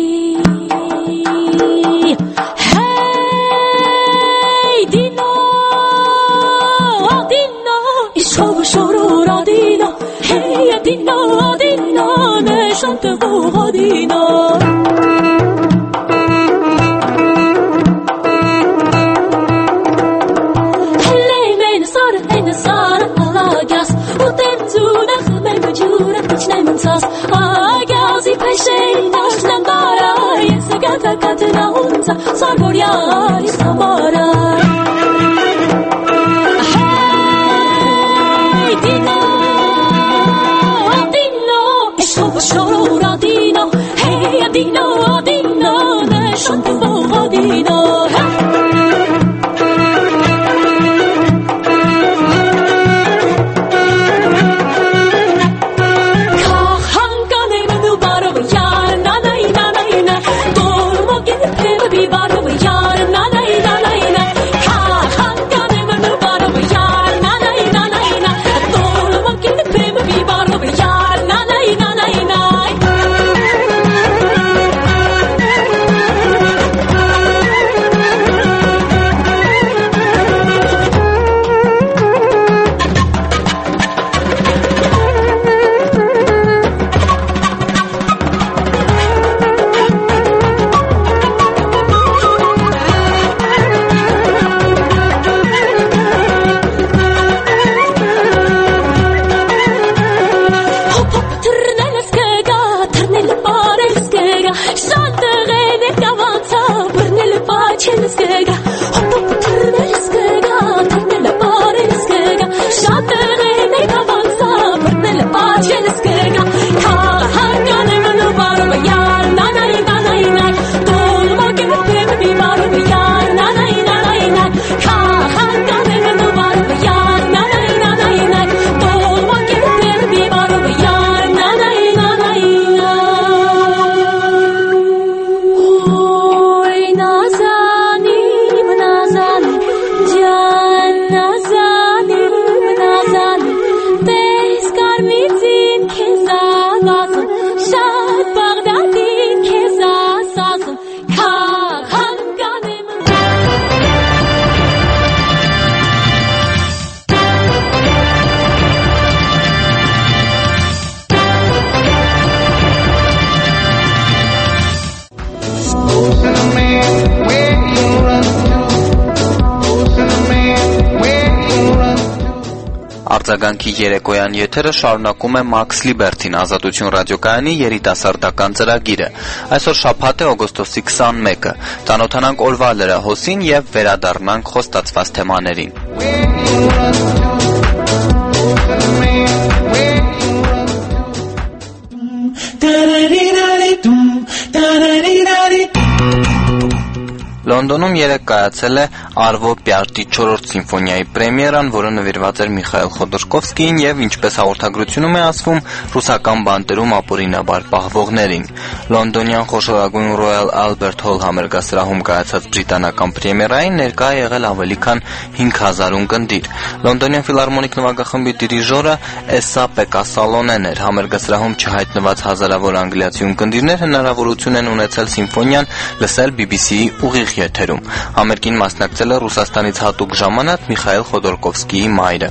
Հեյ, դինո, դինո, իշխով շորոր ադինո, հեյ, դինո, դինո, նեշան տղող ադինո։ Sargoriari samara Hey Dino Dino Ishov shora Dino Hey Dino Dino Neshantu Dino Արձագանքի երեկոյան եթերը շարունակում է Max Liberty-ն Ազատություն ռադիոկայանի երիտասարդական ծրագիրը։ Այսօր շաբաթ է օգոստոսի 21-ը։ Ծանոթանանք օրվա լրահոսին եւ վերադառնանք խոստացված թեմաներին։ Լոնդոնում երեկ կայացել է Արվո Պյարտի 4-րդ սիմֆոնիայի պրեմիերան, որը նվիրված էր Միխայել Խոդորկովսկիին եւ, ինչպես հաղորդագրությունում է ասվում, ռուսական բանտերում ապօրինաբար պահվողներին։ Լոնդոնյան խոշորագույն Royal Albert Hall համերգասրահում կայացած բրիտանական պրեմիերային ներկա է եղել ավելի քան 5000 ունկնդիր։ Լոնդոնյան ֆիլհարմոնիկ նվագախմբի դիրիժորը Էսսա Պեկասալոնեն էր։ Համերգասրահում չհայտնված հազարավոր անգլիացի ունկնդիրներ հնարավորություն են ունեցել սիմֆոնիան լսել BBC-ի ուղիղ եթերում։ Համերգին մասնակցել է Ռուսաստանից հատուկ ժամանած Միխայել Խոդորկովսկիի մայրը։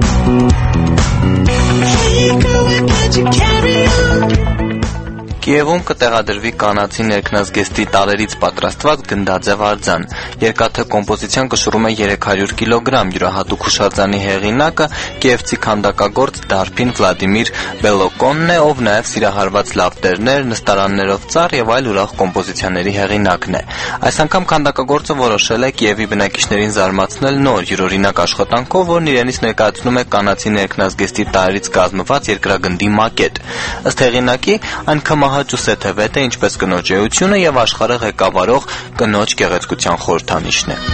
Կիևում կտեղադրվի կանացի ներքնազգեստի տարերից պատրաստված գնդաձև արձան։ Երկաթե կոմպոզիցիան կշռում է 300 կիլոգրամ։ Յուրահատուկ հուշարձանի հեղինակը կիևցի քանդակագործ դարբին Վլադիմիր Բելոկոնն է, ով նաև սիրահարված լապտերներ, նստարաններով ծառ եւ այլ ուրախ կոմպոզիցիաների հեղինակն է։ Այս անգամ քանդակագործը որոշել է Կիևի բնակիչներին զարմացնել նոր յուրօրինակ աշխատանքով, որն իրենից ներկայացնում է կանացի ներքնազգեստի տարերից կազմված երկրագնդի մակետ։ Ըստ հեղինակի, այն կմահաճ ու սեթևետ է ինչպես կնոջ էությունը եւ աշխարհը ղեկավարող կնոջ գեղեցկության խորհրդանիշն է։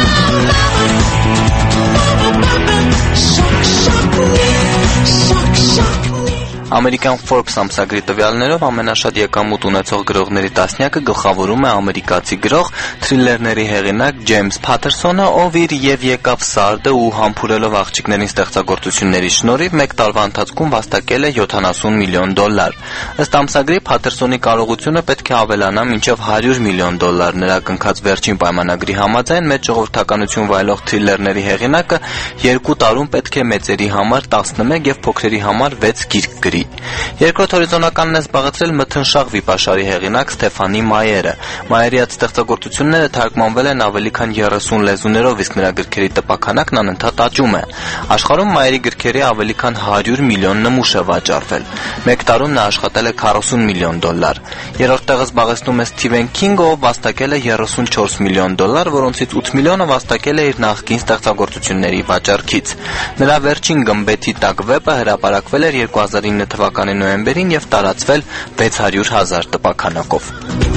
Ամերիկյան Forbes ամսագրի տվյալներով ամենաշատ եկամուտ ունեցող գրողների տասնյակը գլխավորում է ամերիկացի գրող, թրիլերների հեղինակ Ջեյմս Փաթերսոնը, ով իր «Եվ եկավ սարդը» ու «Համբուրելով աղջիկներին» ստեղծագործությունների շնորհիվ մեկ տարվա ընթացքում վաստակել է $70 միլիոն։ Ըստ ամսագրի, Փաթերսոնի կարողությունը պետք է ավելանա մինչև $100 միլիոն։ Նրա կնքած վերջին պայմանագրի համաձայն մեծ ժողովրդականություն վայելող թրիլերների հեղինակը 2 տարում պետք է մեծերի համար 11 եւ փոքրերի համար 6 գիրք գրի։ Երկրորդ հորիզոնականն է զբաղեցրել մթնշաղ վիպաշարի հեղինակ Ստեֆանի Մայերը։ Մայերի այդ ստեղծագործությունները թարգմանվել են ավելի քան 30 լեզուներով, իսկ նրա գրքերի տպաքանակն անընդհատ աճում է։ Աշխարհում Մայերի գրքերի ավելի քան $100 միլիոն նմուշ է վաճառվել։ Մեկ տարում նա աշխատել է $40 միլիոն։ Երրորդ տեղը զբաղեցնում է Սթիվեն Քինգը, ով վաստակել է $34 միլիոն, որոնցից 8 միլիոնը վաստակել է իր նախկին ստեղծագործությունների վաճառքից։ Նրա վերջին գմբեթի տակ վեպը հրապարակվել էր 2009 թվականի նոյեմբերին եւ տարածվել 600,000 տպաքանակով։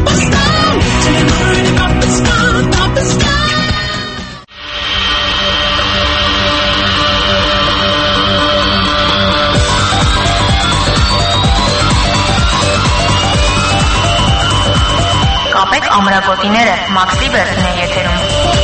Կապեք ամրագոտիները, Մաքս Լիբերտն է եթերում։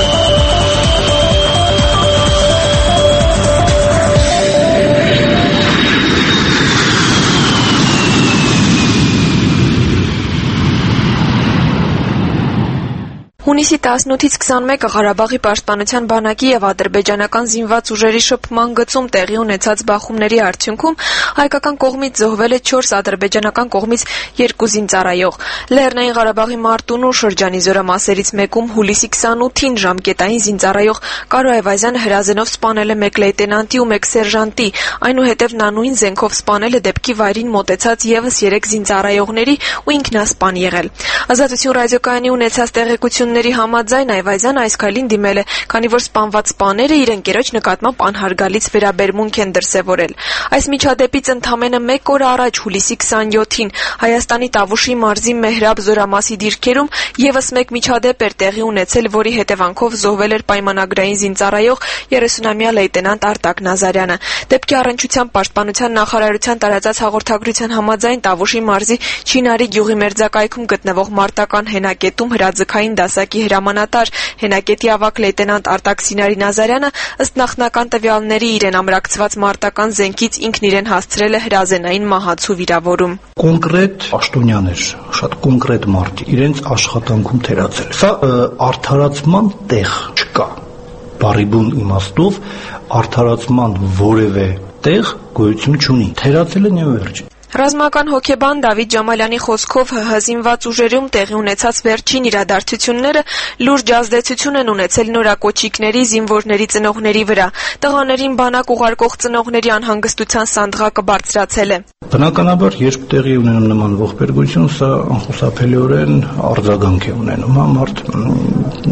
Հունիսի 18-ից 21-ը Ղարաբաղի պաշտպանության բանակի եւ ադրբեջանական զինված ուժերի շփման գծում տեղի ունեցած բախումների արդյունքում հայկական կողմից զոհվել է 4 ադրբեջանական կողմից 2 զինծառայող։ Լեռնային Ղարաբաղի Մարտունու շրջանի զորամասերից մեկում հուլիսի 28-ին ժամկետային զինծառայող Կարո Այվազյանը հրազենով սպանել է 1 լեյտենանտի ու 1 սերժանտի, այնուհետև նա նույն զենքով սպանել է դեպքի վայրին մոտեցած եւս 3 զինծառայողների ու ինքնասպան եղել։ Ազատություն ռադիոկայանի ունեցած տեղեկությունների համաձայն Այվազյանը այս քայլին դիմել է, քանի որ սպանված սպաները իր ընկերոջ նկատմամբ անհարգալից վերաբերմունք են դրսևորել։ Այս միջադեպից ընդամենը 1 օր առաջ հուլիսի 27-ին Հայաստանի Տավուշի մարզի Մեհրաբ զորամասի դիրքերում եւս 1 միջադեպ էր տեղի ունեցել, որի հետևանքով զոհվել էր պայմանագրային զինծառայող 30-ամյա լեյտենանտ Արտակ Նազարյանը։ Դեպքի առնչությամբ Պաշտպանության նախարարության տարածած հաղորդագրության համաձայն Տավուշի մարզի Չինարի գյուղի մերձակայքում գտնվող մարտական հենակետում հրաձգային դասակի հրամանատար հենակետի ավագ լեյտենանտ Արտակ Սինարի Նազարյանը ըստ նախնական տվյալների իրեն ամրակցված մարտական զենքից ինքն իրեն հասցրել է հրազենային մահացու վիրավորում։ Կոնկրետ պաշտոնյան էր, շատ կոնկրետ մարդ, իրենց աշխատանքում թերացել։ Սա արդարացման տեղ չկա։ Բառի բուն իմաստով արդարացման որևէ տեղ գոյություն չունի։ Թերացել են եւ վերջ։ Ռազմական հոգեբան Դավիթ Ջամալյանի խոսքով ՀՀ զինված ուժերում տեղի ունեցած վերջին իրադարձությունները լուրջ ազդեցություն են ունեցել նորակոչիկների, զինվորների ծնողների վրա։ Տղաներին բանակ ուղարկող ծնողների անհանգստության սանդղակը բարձրացել է։ Բնականաբար, երբ տեղի ունենում նման ողբերգություն, սա անխուսափելիորեն արձագանք է ունենում, մարդ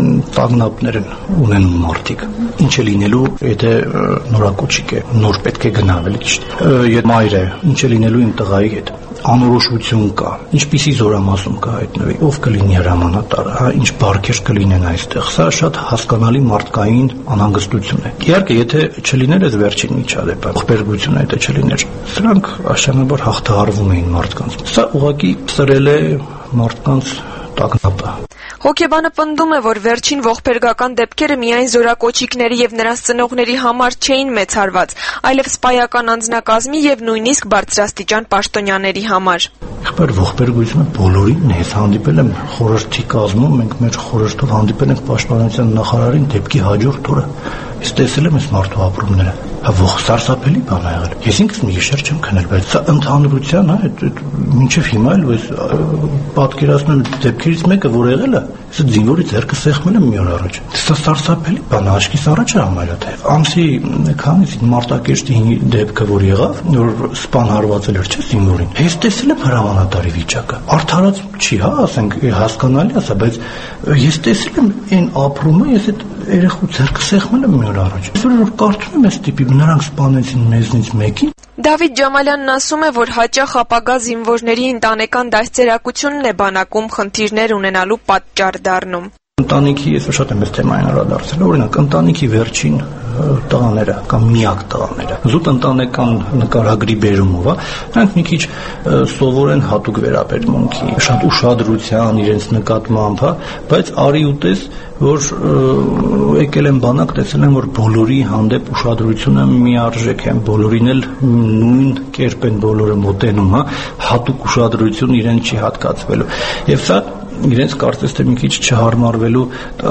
տագնապներ են ունենում մարդիկ։ Ինչ է լինելու, եթե նորակոչիկ է, նոր պետք է գնա, էլի ճիշտ։ Եթե մայր է, ինչ է լինելու իմ տղայի հետ։ Անորոշություն կա, ինչպիսի զորամասում կհայտնվի, ով կլինի հրամանատարը, ինչ բարքեր կլինեն այստեղ։ Սա շատ հասկանալի մարդկային անհանգստություն է։ Իհարկե, եթե չլիներ այս վերջին միջադեպը, ողբերգությունը եթե չլիներ, սրանք աշնանաբար հաղթահարվում էին մարդկանց։ Սա ուղղակի սրել է մարդկանց տագնապը։ Հոգեբանը պնդում է, որ վերջին ողբերգական դեպքերը միայն զորակոչիկների եւ նրանց ծնողների համար չէին մեծարված, այլև սպայական անձնակազմի եւ նույնիսկ բարձրաստիճան պաշտոնյաների համար։ Եղբայր ողբերգությունը բոլորին է, ես հանդիպել եմ խորհրդի կազմում, մենք մեր խորհրդով հանդիպել ենք պաշտպանության նախարարին դեպքի հաջորդ օրը։ Ես տեսել եմ այս մարդու ապրումները։ Ահա սարսափելի բան ա եղել։ Ես ինքս մի գիշեր չեմ քնել, բայց սա ընդհանրության, մինչև հիմա էլ ես պատկերացնում դեպքերից մեկը, որ եղել է, ես զինվորի ձեռքը սեղմել եմ մի օր առաջ։ Սա սարսափելի բան ա, աչքիս առաջ է համարյա թեև։ Ամսի քանից Մարտակերտի դեպքը, որ եղավ, որ սպան հարվածել էր, չէ՞ զինվորին։ Ես տեսել եմ հրամանատարի վիճակը։ Արդարաց չի, հա, ասենք հասկանալի է սա, բայց ես տեսել եմ այն ապրումը, ես այդ երեխու ձեռքը սեղմել եմ մի օր առաջ։ Այսօր որ կարդում եմ այս տիպի, նրանք սպանեցին մեզնից մեկին։ Դավիթ Ջամալյանն ասում է, որ հաճախ ապագա զինվորների ընտանեկան դաստիարակությունն է բանակում խնդիրներ ունենալու պատճառ դառնում։ Ընտանիքի, ես շատ եմ այս թեմային անդրադարձել, օրինակ ընտանիքի վերջին տղաները կամ միակ տղաները զուտ ընտանեկան նկարագրի բերումով, նրանք մի քիչ սովոր են հատուկ վերաբերմունքի, շատ ուշադրության իրենց նկատմամբ, բայց արի ու տես, որ եկել են բանակ, տեսել են, որ բոլորի հանդեպ ուշադրությունը միարժեք է, բոլորին էլ նույն կերպ են բոլորը մոտենում, հատուկ ուշադրություն իրեն չի հատկացվելու։ Եվ սա իրենց կարծես թե մի քիչ չհարմարվելու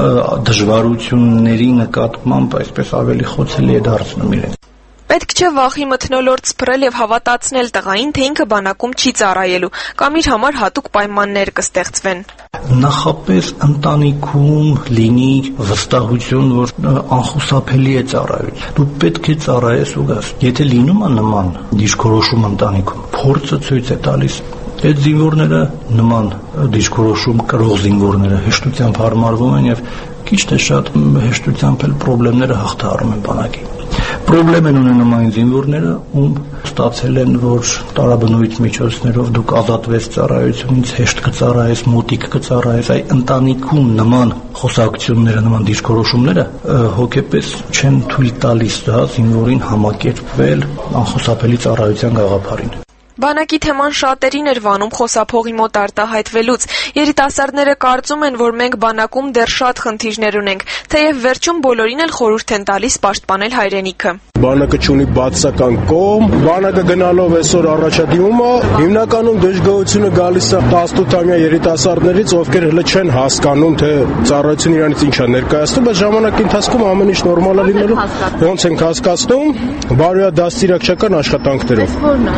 դժվարությունների նկատմամբ այսպես ավելի խոցելի է դարձնում իրենց։ Պետք չէ վախի մթնոլորտ սփռել եւ հավատացնել տղային, թե ինքը բանակում չի ծառայելու, կամ իր համար հատուկ պայմաններ կստեղծվեն։ Նախապես ընտանիքում լինի վստահություն, որ անխուսափելի է ծառայություն։ Դու պետք է ծառայես ու գաս։ Եթե լինում է նման դիրքորոշում ընտանիքում, փորձը ցույց է տալիս այդ զինվորները նման դիրքորոշում կրող զինվորները հեշտությամբ հարմարվում են եւ քիչ թե շատ հեշտությամբ էլ խնդիրները հաղթահարում են բանակի։ Պրոբլեմ են ունենում այն զինվորները, ում ստացել են, որ տարաբնույթ միջոցներով դուք ազատվես ծառայությունից, հեշտ կծառայես, մոտիկ կծառայես, այ ընտանիքում նման խոսակցությունները, նման դիրքորոշումները հոգեպես չեն թույլ տալիս զինվորին համակերպվել անխուսափելի ծառայության գաղափարին։ Բանակի թեման շատերին էր վանում խոսափողի մոտ արտահայտվելուց։ Երիտասարդները կարծում են, որ մենք բանակում դեռ շատ խնդիրներ ունենք, թեև վերջում բոլորին էլ խորհուրդ են տալիս պաշտպանել հայրենիքը։ Բանակը չունի բացական կողմ, բանակը գնալով այսօր առաջադիմում է, հիմնականում դժգոհությունը գալիս է 18-ամյա երիտասարդներից, ովքեր հենց չեն հասկանում, թե ծառայությունը իրանից ինչ է ներկայացնում, բայց ժամանակի ընթացքում ամեն ինչ նորմալ է լինելու։ Ոնց ենք հասկացնում, բարոյադաստիարակչական աշխատանքներով։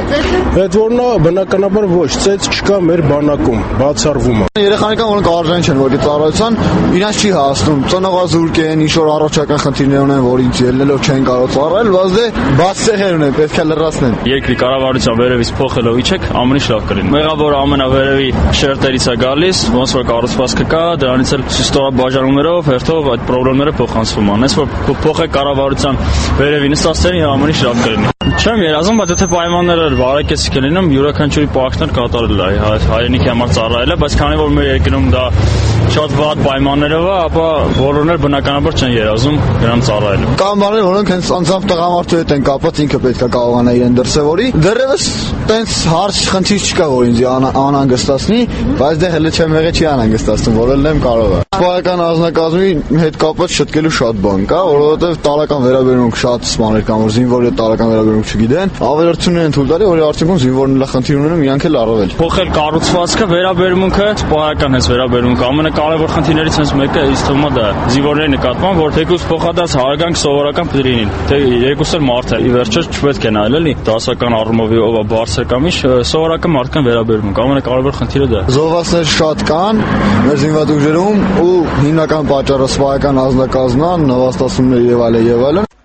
Այդ որն է բնականաբար ոչ, ծեծ չկա մեր բանակում, բացառվում է։ Երեխաներն որոնք արժան չեն որի ծառայության, իրանց չի հասնում, ծնողազուրկ են, ինչ որ առողջական խնդիրներ ունեն, որից ելնելով չեն կարող ծառայել, բայց դե բաց ցեղեր ունեն, պետք է լրացնեն։ Երկրի կառավարության վերևից փոխելով իջեք, ամեն ինչ լավ կլինի։ Մեղավոր ամենավերևի շերտերից է գալիս, ոնց որ կառուցվածքը կա, դրանից էլ սիստորաբաժանումներով, հերթով այդ խնդիրները փոխանցվում են։ Այս որ փոխեք կառավարության վերևի նստածներին, ամեն ինչ լավ կլինի։ Չեմ երազում, բայց եթե պայմանները բարեկեցիկ լինում, յուրաքանչյուրի պահանջներ կատարել է, հայրենիքի համար ծառայել է, բայց քանի որ մեր երկրում դա շատ վատ պայմաններով է, ապա բոլորն էլ բնականաբար չեն երազում դրան ծառայել։ Կամ բաներ, որոնք հենց անձամբ տղամարդու հետ են կապված, ինքը պետք է կարողանա իրեն դրսևորի։ Դեռևս տենց հարց խնդիր չկա, որ ինձ անհանգստացնի, բայց դե հենց չեմ եղել չի անհանգստացնում, որելն եմ կարող է։ Սպայական ազնագազմի հետ կապված շտկելու շատ բան կա, որովհետև տարական վերաբերմունք շատ սպաներ կան, որ զինվորի տարական վերաբերմունք չգիտեն, ավելորդություններ են թույլ տալի, որի արդյունքում զինվորները խնդիր ունեն, իրանք էլ առավել։ Փոխել կառուցվածքը, վերաբերմունքը, սպայական հենց վերաբերմունքը ամենակարևոր խնդիրներից հենց մեկը ինձ թվում է դա զինվորների նկատմամբ, որ թեկուզ փոխադարձ հարագանք սովորական պետրինին։ Թե երկուսը մարդ է, ի վերջո չպետք է նայել էլի դասական առումով ով է բարձր կամ ինչ, սովորական մարդկան վերաբերմունք ամենակարևոր խնդիրը դա է։ Զոհվածներ շատ կան մեր զինված ուժերում ու հիմնական պատճառը սպայական ազնագազմն, նվաստացումներ եւ այլն։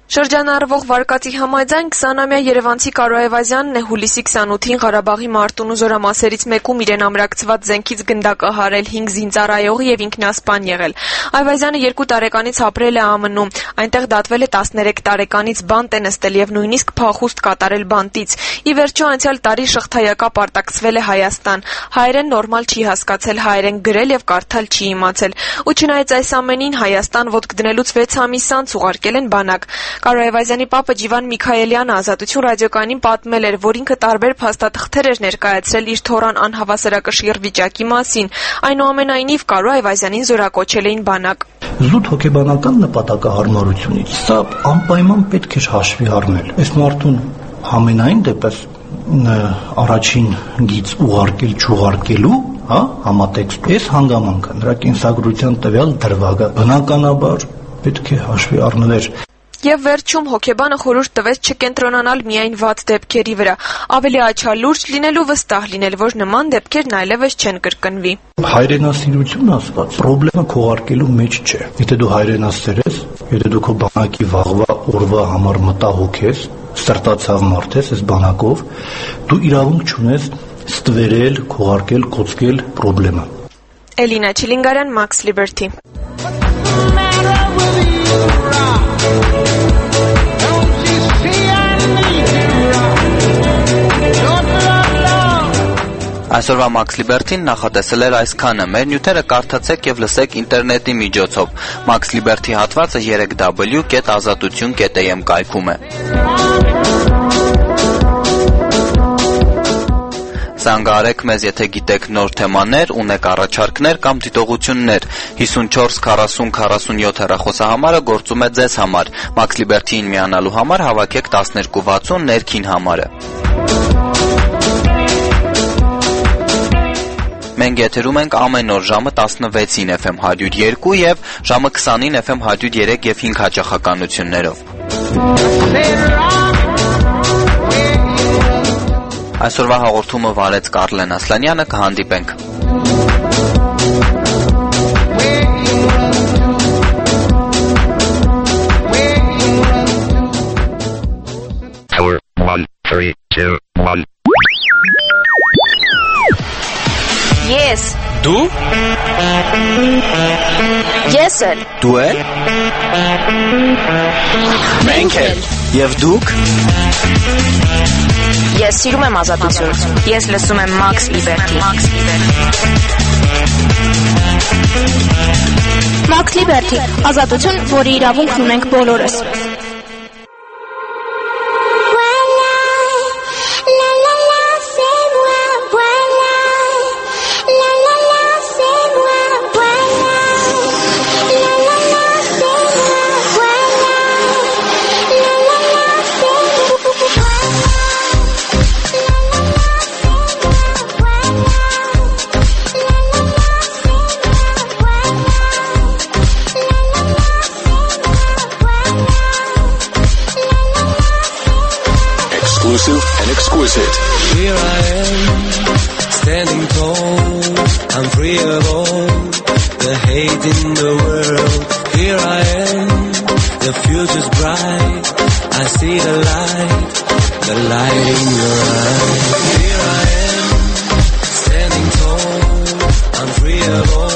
Շրջանառվող վարկածի համաձայն 20-ամյա երևանցի Կարո Այվազյանն է հուլիսի 28-ին Ղարաբաղի Մարտունու զորամասերից մեկում իրեն ամրակցված զենքից գնդակահարել 5 զինծառայողի եւ ինքնասպան եղել։ Այվազյանը 2 տարեկանից ապրել է ԱՄՆ-ում, այնտեղ դատվել է 13 տարեկանից բանտ է նստել եւ նույնիսկ փախուստ կատարել բանտից։ Ի վերջո անցյալ տարի շղթայակապ արտաքսվել է Հայաստան։ Հայերեն նորմալ չի հասկացել, հայերեն գրել եւ կարդալ չի իմացել։ Ու չնայած այս ամենին Հայաստան ոտք դնելուց 6 ամիս անց ուղարկել են բանակ։ Կարո Այվազյանի պապը Ջիվան Միքայելյանը Ազատություն ռադիոկայանին պատմել էր, որ ինքը տարբեր փաստաթղթեր էր ներկայացրել իր թորան անհավասարակշիռ վիճակի մասին։ Այնուամենայնիվ Կարո Այվազյանին զորակոչել էին բանակ։ Զուտ հոգեբանական նպատակահարմարությունից սա անպայման պետք է հաշվի առնել։ Այս մարդուն ամենայն դեպս առաջին գիծ ուղարկել չուղարկելու, համատեքստ։ Այս հանգամանքը նրա կենսագրության տվյալ դրվագը բնականաբար պետք է հաշվի առնվեր։ Եվ վերջում հոգեբանը խորհուրդ տվեց չկենտրոնանալ միայն վատ դեպքերի վրա, ավելի աչալուրջ լինել ու վստահ լինել, որ նման դեպքերն այլևս չեն կրկնվի։ Հայրենասիրություն ասված պրոբլեմը քողարկելու մեջ չէ։ Եթե դու հայրենասեր ես, եթե դու քո բանակի վաղվա օրվա համար մտահոգ ես, սրտացավ մարդ ես, այս բանակով, դու իրավունք չունես ստվերել, քողարկել, կոծկել պրոբլեմը։ Էլինա Չիլինգարյան, Max Liberty։ Այսօրվա Max Liberty-ն նախատեսել էր այսքանը։ Մեր նյութերը կարդացեք եւ լսեք ինտերնետի միջոցով։ Max Liberty հատվածը 3w.azatutun.am կայքում է։ Զանգահարեք մեզ, եթե գիտեք նոր թեմաներ, ունեք առաջարկներ կամ դիտողություններ։ 54 40 47 հեռախոսահամարը գործում է ձեզ համար։ Max Liberty-ին միանալու համար հավաքեք 1260 ներքին համարը։ Մենք եթերում ենք ամեն օր ժամը 16-ին FM 102 եւ ժամը 20-ին FM 103 եւ 5 հաճախականություններով։ Այսօրվա հաղորդումը վարեց Կարլեն Ասլանյանը, կհանդիպենք։ Power 1 3 2 1 Ես Դու Ես էլ Դու էլ Մենք էլ Եվ դուք Ես սիրում եմ ազատություն Ես լսում եմ Max Liberty Max Liberty ազատություն, որի իրավունքն ունենք բոլորս And exquisite. Here I am, standing tall. I'm free of all the hate in the world. Here I am, the future's bright. I see the light in your eyes. Here I am, standing tall. I'm free of all